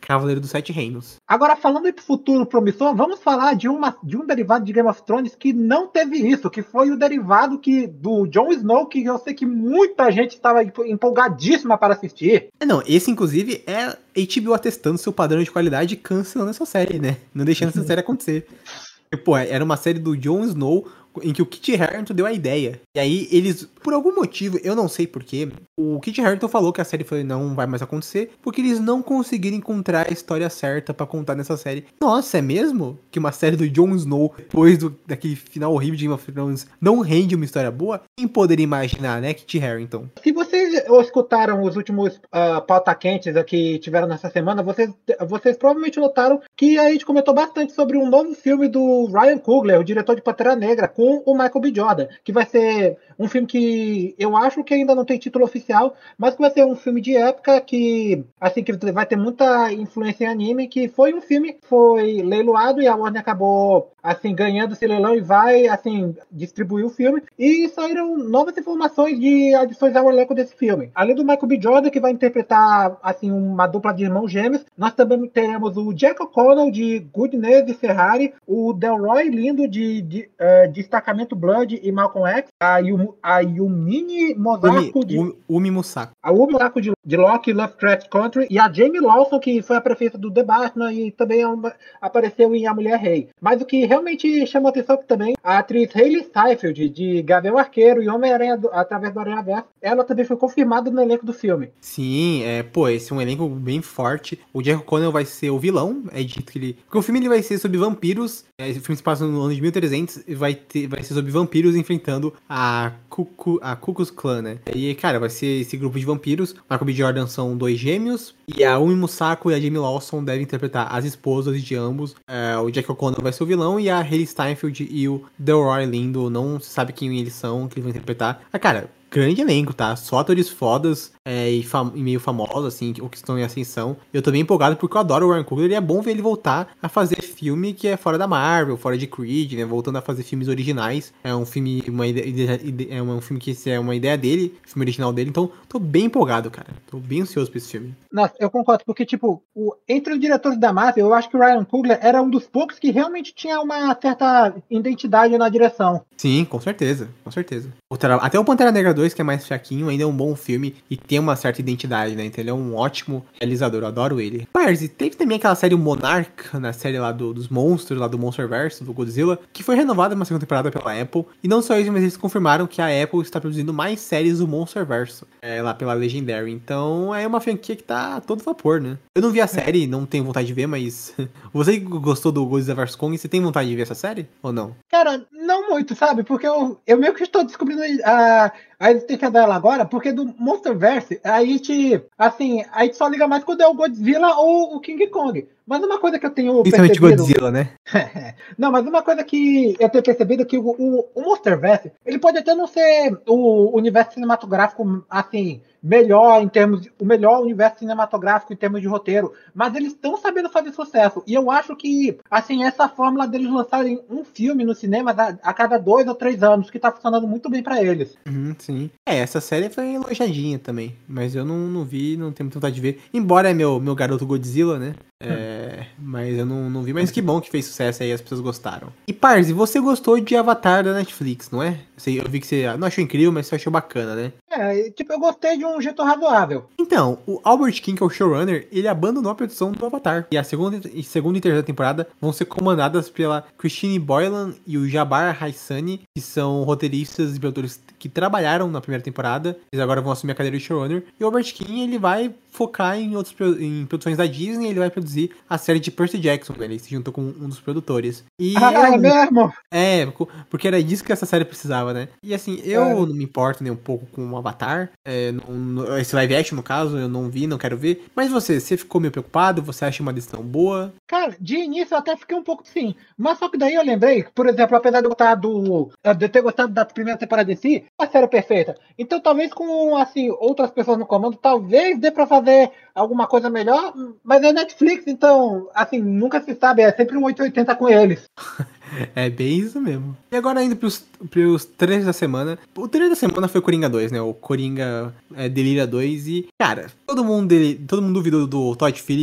Cavaleiro dos Sete Reinos. Agora, falando pro futuro promissor, vamos falar de, uma, de um derivado de Game of Thrones que não teve isso, que foi o derivado que, do Jon Snow, que eu sei que muita gente estava empolgadíssima para assistir. É, não, esse inclusive é H B O atestando seu padrão de qualidade e cancelando essa série, né? Não deixando essa série acontecer. Pô, era uma série do Jon Snow em que o Kit Harington deu a ideia. E aí eles, por algum motivo, eu não sei porquê, o Kit Harington falou que a série foi, não vai mais acontecer, porque eles não conseguiram encontrar a história certa pra contar nessa série. Nossa, é mesmo? Que uma série do Jon Snow, depois do, daquele final horrível de Game of Thrones, não rende uma história boa? Quem poderia imaginar, né, Kit Harington? Se vocês escutaram os últimos uh, pauta quentes que tiveram nessa semana, vocês, vocês provavelmente notaram que a gente comentou bastante sobre um novo filme do Ryan Coogler, o diretor de Pantera Negra, com o Michael B. Jordan, que vai ser um filme que eu acho que ainda não tem título oficial, mas que vai ser um filme de época que, assim, que vai ter muita influência em anime, que foi um filme que foi leiloado e a Warner acabou, assim, ganhando esse leilão e vai, assim, distribuir o filme. E saíram novas informações de adições ao elenco desse filme. Além do Michael B. Jordan, que vai interpretar, assim, uma dupla de irmãos gêmeos, nós também teremos o Jack O'Connell, de Goodness e Ferrari, o Delroy Lindo, de, de uh, Destacamento Blood e Malcolm X, a, Yum, a Yumini Mosako, Umi, de... Umi, Umi Musako. A Umi Mosako, de, de Loki, Lovecraft Country, e a Jamie Lawson, que foi a prefeita do The Batman e também é uma, apareceu em A Mulher Rei. Mas o que realmente chamou atenção que também a atriz Hailey Steinfeld, de Gavião Arqueiro e Homem-Aranha através do Aranha Verso, ela também foi confirmada no elenco do filme. Sim, é, pô, esse é um elenco bem forte. O Jack O'Connell vai ser o vilão, é dito que ele... Porque o filme ele vai ser sobre vampiros, é, o filme se passa no ano de mil e trezentos e vai, ter, vai ser sobre vampiros enfrentando a Ku, a Ku Klux Klan, né? E, cara, vai ser esse grupo de vampiros. Michael B. Jordan são dois gêmeos, e a Umi Musako e a Jamie Lawson devem interpretar as esposas de ambos. É, o Jack O'Connell vai ser o vilão, e a Hailey Steinfeld e o Delroy Lindo, não se sabe quem eles são, que eles vão interpretar. Ah, cara, grande elenco, tá? Só atores fodas é, e, fam- e meio famosos, assim, ou que estão em ascensão. Eu tô bem empolgado porque eu adoro o Ryan Coogler e é bom ver ele voltar a fazer filme que é fora da Marvel, fora de Creed, né? Voltando a fazer filmes originais. É um filme, uma ideia, é um filme que é uma ideia dele, filme original dele. Então, tô bem empolgado, cara. Tô bem ansioso pra esse filme. Nossa, eu concordo, porque, tipo, o, entre os diretores da Marvel, eu acho que o Ryan Coogler era um dos poucos que realmente tinha uma certa identidade na direção. Sim, com certeza, com certeza. O tra- Até o Pantera Negra dois, que é mais fraquinho, ainda é um bom filme e tem uma certa identidade, né? Então ele é um ótimo realizador, eu adoro ele. Parzi, teve também aquela série Monarch, na série lá do, dos monstros, lá do Monsterverse, do Godzilla, que foi renovada uma segunda temporada pela Apple. E não só isso, mas eles confirmaram que a Apple está produzindo mais séries do Monsterverse, é, lá pela Legendary. Então é uma franquia que tá a todo vapor, né? Eu não vi a série, não tenho vontade de ver, mas você que gostou do Godzilla versus. Kong, você tem vontade de ver essa série ou não? Cara, não muito, sabe? Porque eu, eu meio que estou descobrindo a, a existência dela agora, porque do Monsterverse, a gente, assim, a gente só liga mais quando é o Godzilla ou o King Kong. Mas uma coisa que eu tenho Principalmente percebido... Godzilla, né? Não, mas uma coisa que eu tenho percebido é que o, o, o Monsterverse, ele pode até não ser o universo cinematográfico, assim, melhor em termos... O melhor universo cinematográfico em termos de roteiro, mas eles estão sabendo fazer sucesso. E eu acho que, assim, essa fórmula deles lançarem um filme no cinema a, a cada dois ou três anos, que tá funcionando muito bem pra eles. Uhum, sim. É, essa série foi elogiadinha também, mas eu não, não vi, não tenho muita vontade de ver. Embora é meu, meu garoto Godzilla, né? É, mas eu não, não vi, mas que bom que fez sucesso aí, as pessoas gostaram. E Parzi, você gostou de Avatar da Netflix, não é? Eu vi que você não achou incrível, mas você achou bacana, né? É, tipo, eu gostei de um jeito razoável. Então, o Albert King, que é o showrunner, ele abandonou a produção do Avatar. E a segunda e, segunda e terceira temporada vão ser comandadas pela Christine Boylan e o Jabbar Hassani, que são roteiristas e produtores que trabalharam na primeira temporada. Eles agora vão assumir a cadeira de showrunner. E o Albert King, ele vai focar em outros em produções da Disney, ele vai produzir a série de Percy Jackson, né? Ele se juntou com um dos produtores. E ah, eu, é mesmo? É, porque era disso que essa série precisava, né? E assim, eu é. não me importo nem um pouco com o Avatar, é, no, esse live action, no caso, eu não vi, não quero ver. Mas você, você ficou meio preocupado? Você acha uma decisão boa? Cara, de início eu até fiquei um pouco sim. Mas só que daí eu lembrei, por exemplo, apesar de eu gostar do. De ter gostado da primeira temporada em si, a série é perfeita. Então talvez com, assim, outras pessoas no comando, talvez dê pra fazer alguma coisa melhor, mas é Netflix, então, assim, nunca se sabe, é sempre um oitocentos e oitenta com eles. É bem isso mesmo. E agora indo pros, pros trailers da semana. O trailer da semana foi o Coringa dois, né? O Coringa é, Delíria dois. E, cara, todo mundo, dele, todo mundo duvidou do Todd Phillips.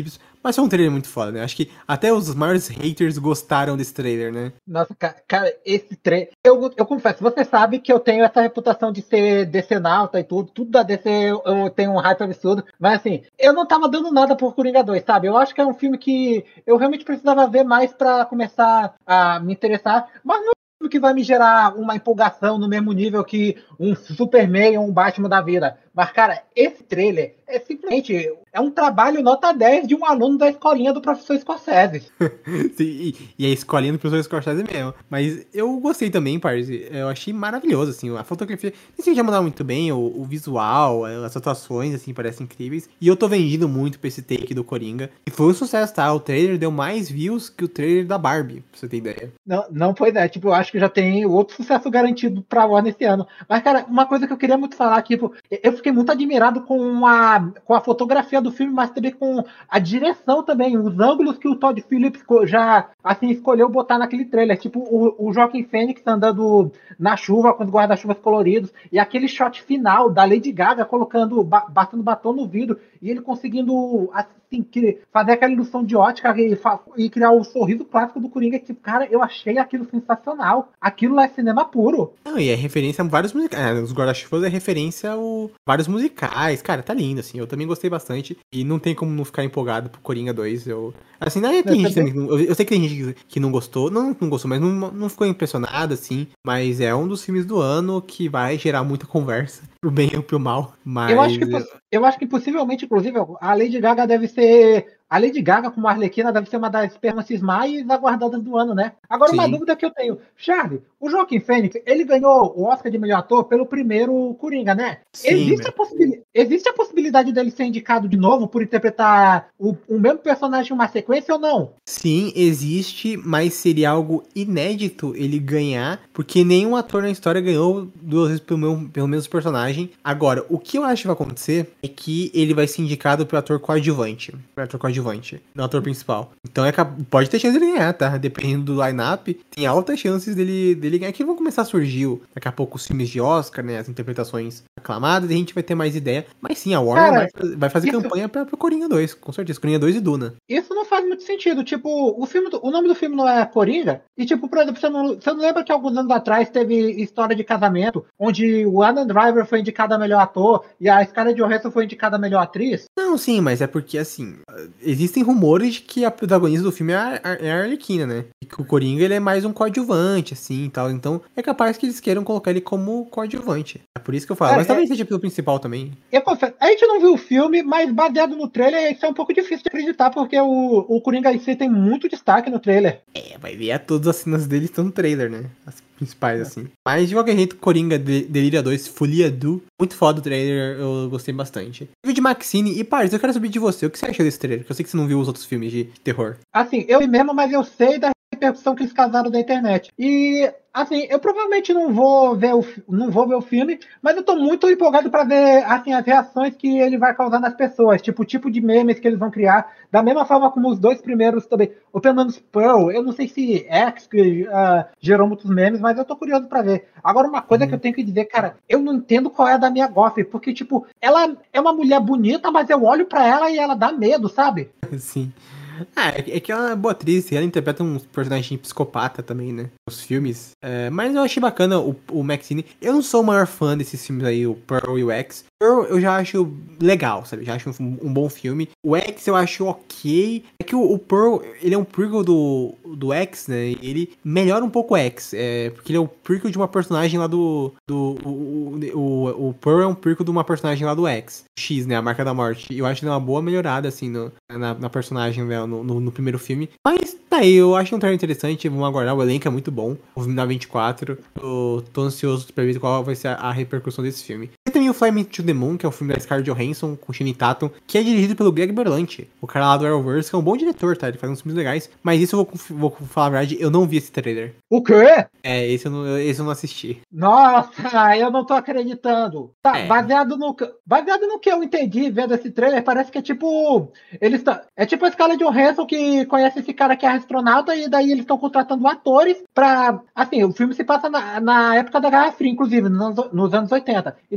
Mas foi um trailer muito foda, né? Acho que até os maiores haters gostaram desse trailer, né? Nossa, cara, cara esse trailer. Eu, eu confesso, você sabe que eu tenho essa reputação de ser decenalta e tudo. Tudo da D C eu, eu tenho um hype absurdo. Mas assim, eu não tava dando nada por Coringa dois, sabe? Eu acho que é um filme que eu realmente precisava ver mais pra começar a me interessar. Mas não é um filme que vai me gerar uma empolgação no mesmo nível que um Superman ou um Batman da vida. Mas, cara, esse trailer é simplesmente é um trabalho nota dez de um aluno da escolinha do professor Scorsese. Sim, e, e a escolinha do professor Scorsese mesmo. Mas eu gostei também, parceiro. Eu achei maravilhoso, assim. A fotografia, assim, já mandaram muito bem. O, o visual, as atuações, assim, parecem incríveis. E eu tô vendendo muito pra esse take do Coringa. E foi um sucesso, tá? O trailer deu mais views que o trailer da Barbie, pra você ter ideia. Não, não foi, né? Tipo, eu acho que já tem outro sucesso garantido pra Warner esse ano. Mas, cara, uma coisa que eu queria muito falar aqui, tipo, eu fiquei muito admirado com a, com a fotografia do filme, mas também com a direção também, os ângulos que o Todd Phillips já, assim, escolheu botar naquele trailer. Tipo, o, o Joaquin Phoenix andando na chuva com os guarda-chuvas coloridos, e aquele shot final da Lady Gaga colocando, batendo batom no vidro, e ele conseguindo, assim, que, fazer aquela ilusão de ótica e, e criar o sorriso clássico do Coringa, que, cara, eu achei aquilo sensacional. Aquilo é cinema puro. Não, e é referência a vários musicais. Os guarda-chuvas é referência a vários musicais. Cara, tá lindo, assim. Eu também gostei bastante. E não tem como não ficar empolgado pro Coringa dois. Eu... Assim, não, tem gente também, eu, eu sei que tem gente que não gostou. Não, não gostou, mas não, não ficou impressionado, assim. Mas é um dos filmes do ano que vai gerar muita conversa. Pro bem ou pro mal. Mas... Eu acho que, eu acho que possivelmente, inclusive, a Lady Gaga deve ser... A Lady Gaga como Arlequina deve ser uma das performances mais aguardadas do ano, né? Agora, Sim. uma dúvida que eu tenho. Charlie, o Joaquin Phoenix, ele ganhou o Oscar de melhor ator pelo primeiro Coringa, né? Sim, existe, a possibilidade, existe a possibilidade dele ser indicado de novo por interpretar o, o mesmo personagem em uma sequência ou não? Sim, existe, mas seria algo inédito ele ganhar, porque nenhum ator na história ganhou duas vezes pelo, meu, pelo mesmo personagem. Agora, o que eu acho que vai acontecer é que ele vai ser indicado pro ator coadjuvante. Pro ator coadjuvante. No ator principal. Então é, pode ter chance dele ganhar, tá? Dependendo do line-up, tem altas chances dele, dele ganhar. Que vão começar a surgir daqui a pouco os filmes de Oscar, né? As interpretações aclamadas, e a gente vai ter mais ideia. Mas sim, a Warner Cara, vai, vai fazer isso... campanha pra, pro Coringa dois, com certeza. Coringa dois e Duna. Isso não faz muito sentido. Tipo, o, filme do, o nome do filme não é Coringa? E, tipo, por exemplo, você não, você não lembra que alguns anos atrás teve História de Casamento, onde o Adam Driver foi indicado a melhor ator e a Scarlett Johansson foi indicada a melhor atriz? Não, sim, mas é porque, assim, existem rumores de que a protagonista do filme é a, é a Arlequina, né? E que o Coringa, ele é mais um coadjuvante, assim, e tal. Então, é capaz que eles queiram colocar ele como coadjuvante. É por isso que eu falo. É, mas talvez é... seja pelo principal também. Eu confesso, a gente não viu o filme, mas baseado no trailer, isso é um pouco difícil de acreditar, porque o, o Coringa em si tem muito destaque no trailer. É, vai ver a todas as cenas dele estão no trailer, né? As principais, é. assim. Mas, de qualquer jeito, Coringa de, Delíria dois, Folia do, muito foda o trailer, eu gostei bastante. Vídeo de Maxine, e Paris, eu quero saber de você, o que você achou desse trailer? Porque eu sei que você não viu os outros filmes de terror. Assim, eu mesmo, mas eu sei da repercussão que eles causaram da internet. E, assim, eu provavelmente não vou ver o, não vou ver o filme, mas eu tô muito empolgado pra ver, assim, as reações que ele vai causar nas pessoas. Tipo, o tipo de memes que eles vão criar. Da mesma forma como os dois primeiros também. Ou pelo menos Pearl. Eu não sei se X que, uh, gerou muitos memes, mas eu tô curioso pra ver. Agora, uma coisa uhum. que eu tenho que dizer, cara, eu não entendo qual é a da Mia Goth. Porque, tipo, ela é uma mulher bonita, mas eu olho pra ela e ela dá medo, sabe? Sim. Ah, é que ela é boa atriz, ela interpreta um personagem psicopata também, né? Nos filmes. É, mas eu achei bacana o, o Maxine. Eu não sou o maior fã desses filmes aí, o Pearl e o X. Pearl eu já acho legal, sabe? Já acho um, um bom filme. O X eu acho ok. É que o, o Pearl, ele é um prequel do, do X, né? E ele melhora um pouco o X. É, porque ele é o prequel de uma personagem lá do... do o, o, o Pearl é um prequel de uma personagem lá do X. X, né? A Marca da Morte. Eu acho que ele é uma boa melhorada, assim, no, na, na personagem dela no, no, no primeiro filme. Mas tá aí, eu acho um trailer interessante. Vamos aguardar, o elenco é muito bom. O filme da vinte e quatro. Eu tô ansioso pra ver qual vai ser a, a repercussão desse filme. Tem também o Fly Me to the Moon, que é o filme da Scarlett Johansson com Channing Tatum, que é dirigido pelo Greg Berlanti, o cara lá do Arrowverse, que é um bom diretor, tá? Ele faz uns filmes legais. Mas isso eu vou, vou falar a verdade, eu não vi esse trailer. O quê? É, esse eu não, esse eu não assisti. Nossa, eu não tô acreditando. Tá, é. baseado no baseado no que eu entendi vendo esse trailer, parece que é tipo... Eles tá, é tipo a Scarlett Johansson que conhece esse cara que é astronauta e daí eles estão contratando atores pra... Assim, o filme se passa na, na época da Guerra Fria, inclusive, nos, nos anos oitenta. E daí eles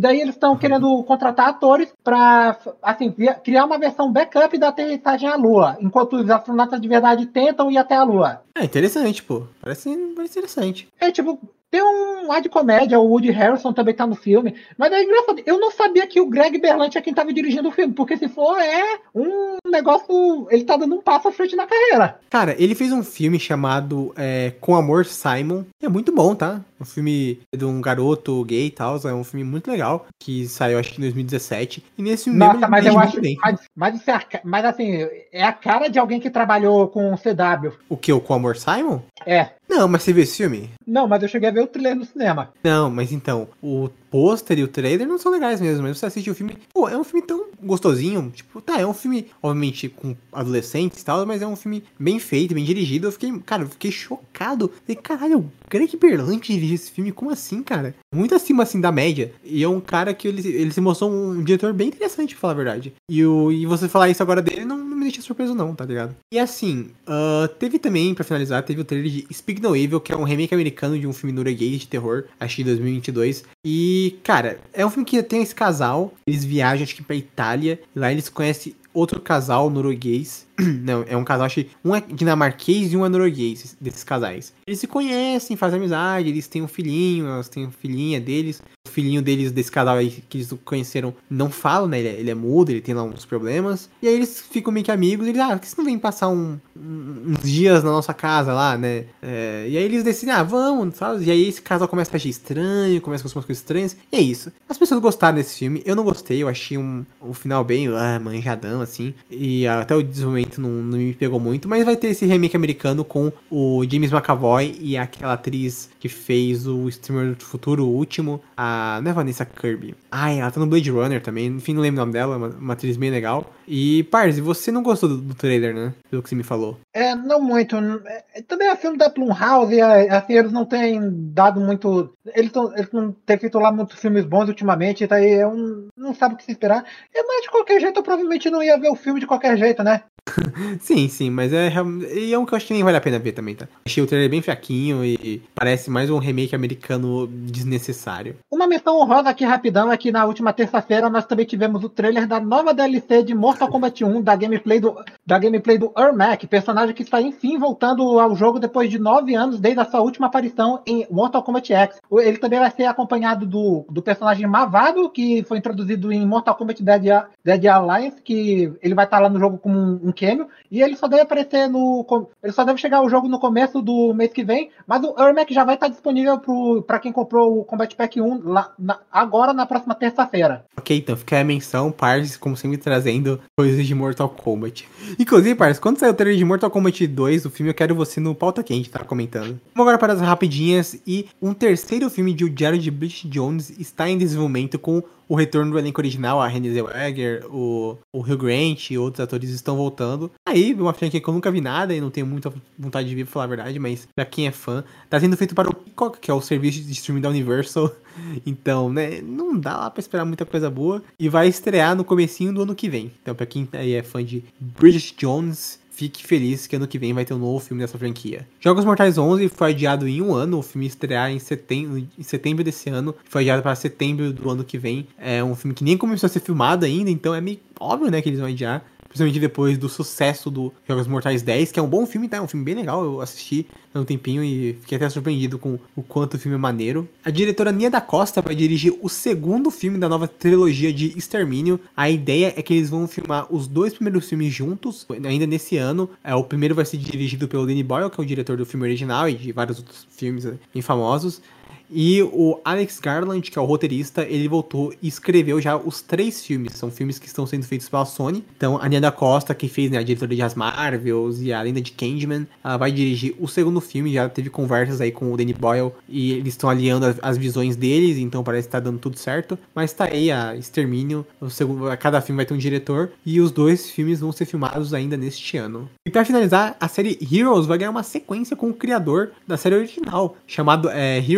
estão querendo contratar atores para, assim, criar uma versão backup da aterrissagem à Lua, enquanto os astronautas de verdade tentam ir até a Lua. É interessante, pô. Parece, parece interessante. É, tipo, tem um ar de comédia, o Woody Harrelson também tá no filme, mas é engraçado, eu não sabia que o Greg Berlanti é quem tava dirigindo o filme, porque se for, é um negócio, ele tá dando um passo à frente na carreira. Cara, ele fez um filme chamado é, Com Amor, Simon, é muito bom, tá? Um filme de um garoto gay e tal, é um filme muito legal, que saiu acho que em dois mil e dezessete, e nesse filme Nossa, mas eu acho, bem. Mas, mas, isso é, mas assim, é a cara de alguém que trabalhou com o C W. O que, o Com Amor, Simon? É. Não, mas você viu esse filme? Não, mas eu cheguei a ver o trailer no cinema. Não, mas então, o pôster e o trailer não são legais mesmo, mas você assiste o filme, pô, é um filme tão gostosinho, tipo, tá, é um filme, obviamente, com adolescentes e tal, mas é um filme bem feito, bem dirigido, eu fiquei, cara, eu fiquei chocado, falei, caralho, o Greg Berlanti dirigiu esse filme, como assim, cara? Muito acima, assim, da média, e é um cara que ele, ele se mostrou um diretor bem interessante, pra falar a verdade, e, o, e você falar isso agora dele não, não me deixa surpreso não, tá ligado? E assim, uh, teve também, pra finalizar, teve o trailer de Speak No Evil, que é um remake americano de um filme norueguês de terror, acho que de dois mil e vinte e dois, e, cara, é um filme que tem esse casal, eles viajam, acho que pra Itália, e lá eles conhecem outro casal norueguês, não, é um casal, acho que um é dinamarquês e um é norueguês, desses casais. Eles se conhecem, fazem amizade, eles têm um filhinho, elas têm uma filhinha deles, o filhinho deles, desse casal aí que eles conheceram, não falam, né, ele é, ele é mudo, ele tem lá uns problemas, e aí eles ficam meio que amigos, e eles, ah, por que você não vem passar um, um, uns dias na nossa casa lá, né, é, e aí eles decidem, ah, vamos, sabe, e aí esse casal começa a achar estranho, começa com umas coisas estranhas, e é isso. As pessoas gostaram desse filme, eu não gostei, eu achei um, um final bem, ah, manjadão, assim, e até o desenvolvimento não, não me pegou muito, mas vai ter esse remake americano com o James McAvoy e aquela atriz que fez o Exterminador do Futuro, o último, a, não é Vanessa Kirby, ai, ela tá no Blade Runner também, enfim, não lembro o nome dela, uma, uma atriz bem legal. E, Parzi, você não gostou do, do trailer, né, pelo que você me falou? É, não muito, é, também é filme da Blumhouse, assim, eles não têm dado muito, eles, tão, eles não têm feito lá muitos filmes bons ultimamente, tá aí, é um, não sabe o que se esperar, é, mas de qualquer jeito eu provavelmente não ia ver o filme de qualquer jeito, né? Sim, sim, mas é, e é um que eu acho que nem vale a pena ver também, tá? Achei o trailer bem fraquinho e parece mais um remake americano desnecessário. Uma menção honrosa aqui rapidão é que na última terça-feira nós também tivemos o trailer da nova D L C de Mortal Kombat um, da gameplay do, da gameplay do Ermac, personagem que está enfim voltando ao jogo depois de nove anos desde a sua última aparição em Mortal Kombat X. Ele também vai ser acompanhado do, do personagem Mavado, que foi introduzido em Mortal Kombat Dead, Dead Alliance, que ele vai estar lá no jogo como um, um cameo, e ele só deve aparecer no... Ele só deve chegar ao jogo no começo do mês que vem, mas o Ermac já vai estar disponível para quem comprou o Combat Pack um lá, na, agora na próxima terça-feira. Ok, então fica a menção, Parz, como sempre trazendo coisas de Mortal Kombat. Inclusive, Parz, quando sair o trailer de Mortal Kombat dois, o filme, eu quero você no Pauta Quente, tá? Comentando. Vamos agora para as rapidinhas, e um terceiro filme de O Diário de Bridget Jones está em desenvolvimento com o retorno do elenco original, a Renée Zellweger, o, o Hugh Grant e outros atores estão voltando. Aí, uma franquia que eu nunca vi nada e não tenho muita vontade de ver, pra falar a verdade, mas pra quem é fã, tá sendo feito para o Peacock, que é o serviço de streaming da Universal. Então, né, não dá lá pra esperar muita coisa boa. E vai estrear no comecinho do ano que vem. Então, pra quem aí é fã de Bridget Jones, fique feliz que ano que vem vai ter um novo filme dessa franquia. Jogos Mortais onze foi adiado em um ano, o filme estrear em setembro, em setembro desse ano, foi adiado para setembro do ano que vem. É um filme que nem começou a ser filmado ainda, então é meio óbvio, né, que eles vão adiar. Principalmente depois do sucesso do Jogos Mortais dez, que é um bom filme, tá? É um filme bem legal, eu assisti há um tempinho e fiquei até surpreendido com o quanto o filme é maneiro. A diretora Nia da Costa vai dirigir o segundo filme da nova trilogia de Extermínio. A ideia é que eles vão filmar os dois primeiros filmes juntos, ainda nesse ano. É, o primeiro vai ser dirigido pelo Danny Boyle, que é o diretor do filme original e de vários outros filmes bem famosos. E o Alex Garland, que é o roteirista, ele voltou e escreveu já os três filmes. São filmes que estão sendo feitos pela Sony. Então, a Nia da Costa, que fez, né, a diretora de As Marvels e a Lenda de Candyman, ela vai dirigir o segundo filme. Já teve conversas aí com o Danny Boyle e eles estão alinhando as, as visões deles, então parece que tá dando tudo certo. Mas tá aí a Extermínio, o segundo, cada filme vai ter um diretor e os dois filmes vão ser filmados ainda neste ano. E pra finalizar, a série Heroes vai ganhar uma sequência com o criador da série original, chamado é, Heroes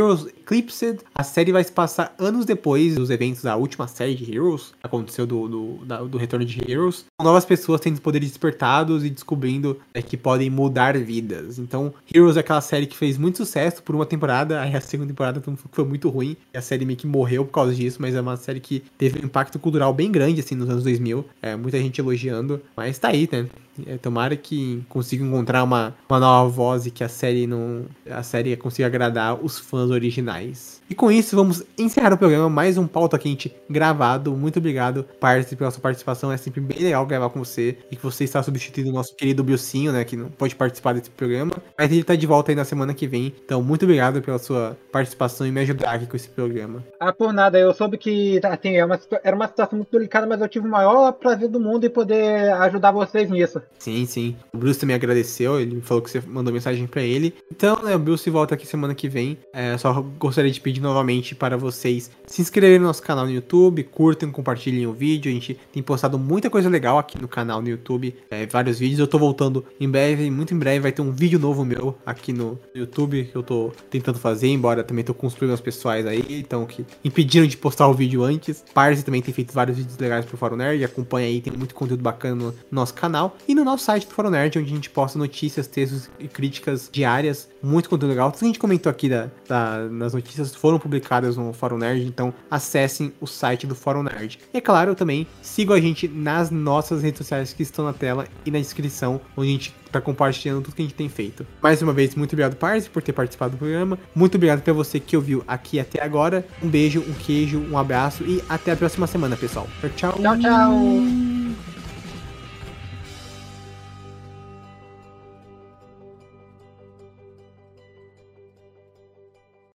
Eclipsed. A série vai se passar anos depois dos eventos da última série de Heroes, que aconteceu do, do, da, do retorno de Heroes, com novas pessoas tendo poderes despertados e descobrindo é, que podem mudar vidas. Então, Heroes é aquela série que fez muito sucesso por uma temporada, aí a segunda temporada foi muito ruim, e a série meio que morreu por causa disso, mas é uma série que teve um impacto cultural bem grande, assim, nos anos dois mil, é, muita gente elogiando, mas tá aí, né? É, tomara que consiga encontrar uma, uma nova voz e que a série não a série consiga agradar os fãs originais. E com isso, vamos encerrar o programa, mais um Pauta Quente gravado. Muito obrigado, Parse, pela sua participação. É sempre bem legal gravar com você e que você está substituindo o nosso querido Bilcinho, né, que não pode participar desse programa, mas ele tá de volta aí na semana que vem. Então, muito obrigado pela sua participação e me ajudar aqui com esse programa. Ah, por nada. Eu soube que assim, era uma, era uma situação muito delicada, mas eu tive o maior prazer do mundo em poder ajudar vocês nisso. Sim, sim. O Bruce também agradeceu, ele falou que você mandou mensagem pra ele. Então, né, o Bruce volta aqui semana que vem. É, só gostaria de pedir novamente para vocês se inscreverem no nosso canal no YouTube, curtem, compartilhem o vídeo. A gente tem postado muita coisa legal aqui no canal no YouTube, é, vários vídeos. Eu tô voltando em breve, muito em breve vai ter um vídeo novo meu aqui no YouTube que eu tô tentando fazer, embora também tô com uns problemas pessoais aí, então que impediram de postar o vídeo antes. Parse também tem feito vários vídeos legais pro Fórum Nerd, acompanha aí, tem muito conteúdo bacana no nosso canal e no nosso site do Fórum Nerd, onde a gente posta notícias, textos e críticas diárias, muito conteúdo legal. Tudo que a gente comentou aqui da, da, nas notícias foram publicadas no Fórum Nerd, então acessem o site do Fórum Nerd. E é claro, também sigam a gente nas nossas redes sociais que estão na tela e na descrição, onde a gente tá compartilhando tudo que a gente tem feito. Mais uma vez, muito obrigado, Parse, por ter participado do programa. Muito obrigado pra você que ouviu aqui até agora. Um beijo, um queijo, um abraço e até a próxima semana, pessoal. Tchau, tchau. Tchau, tchau.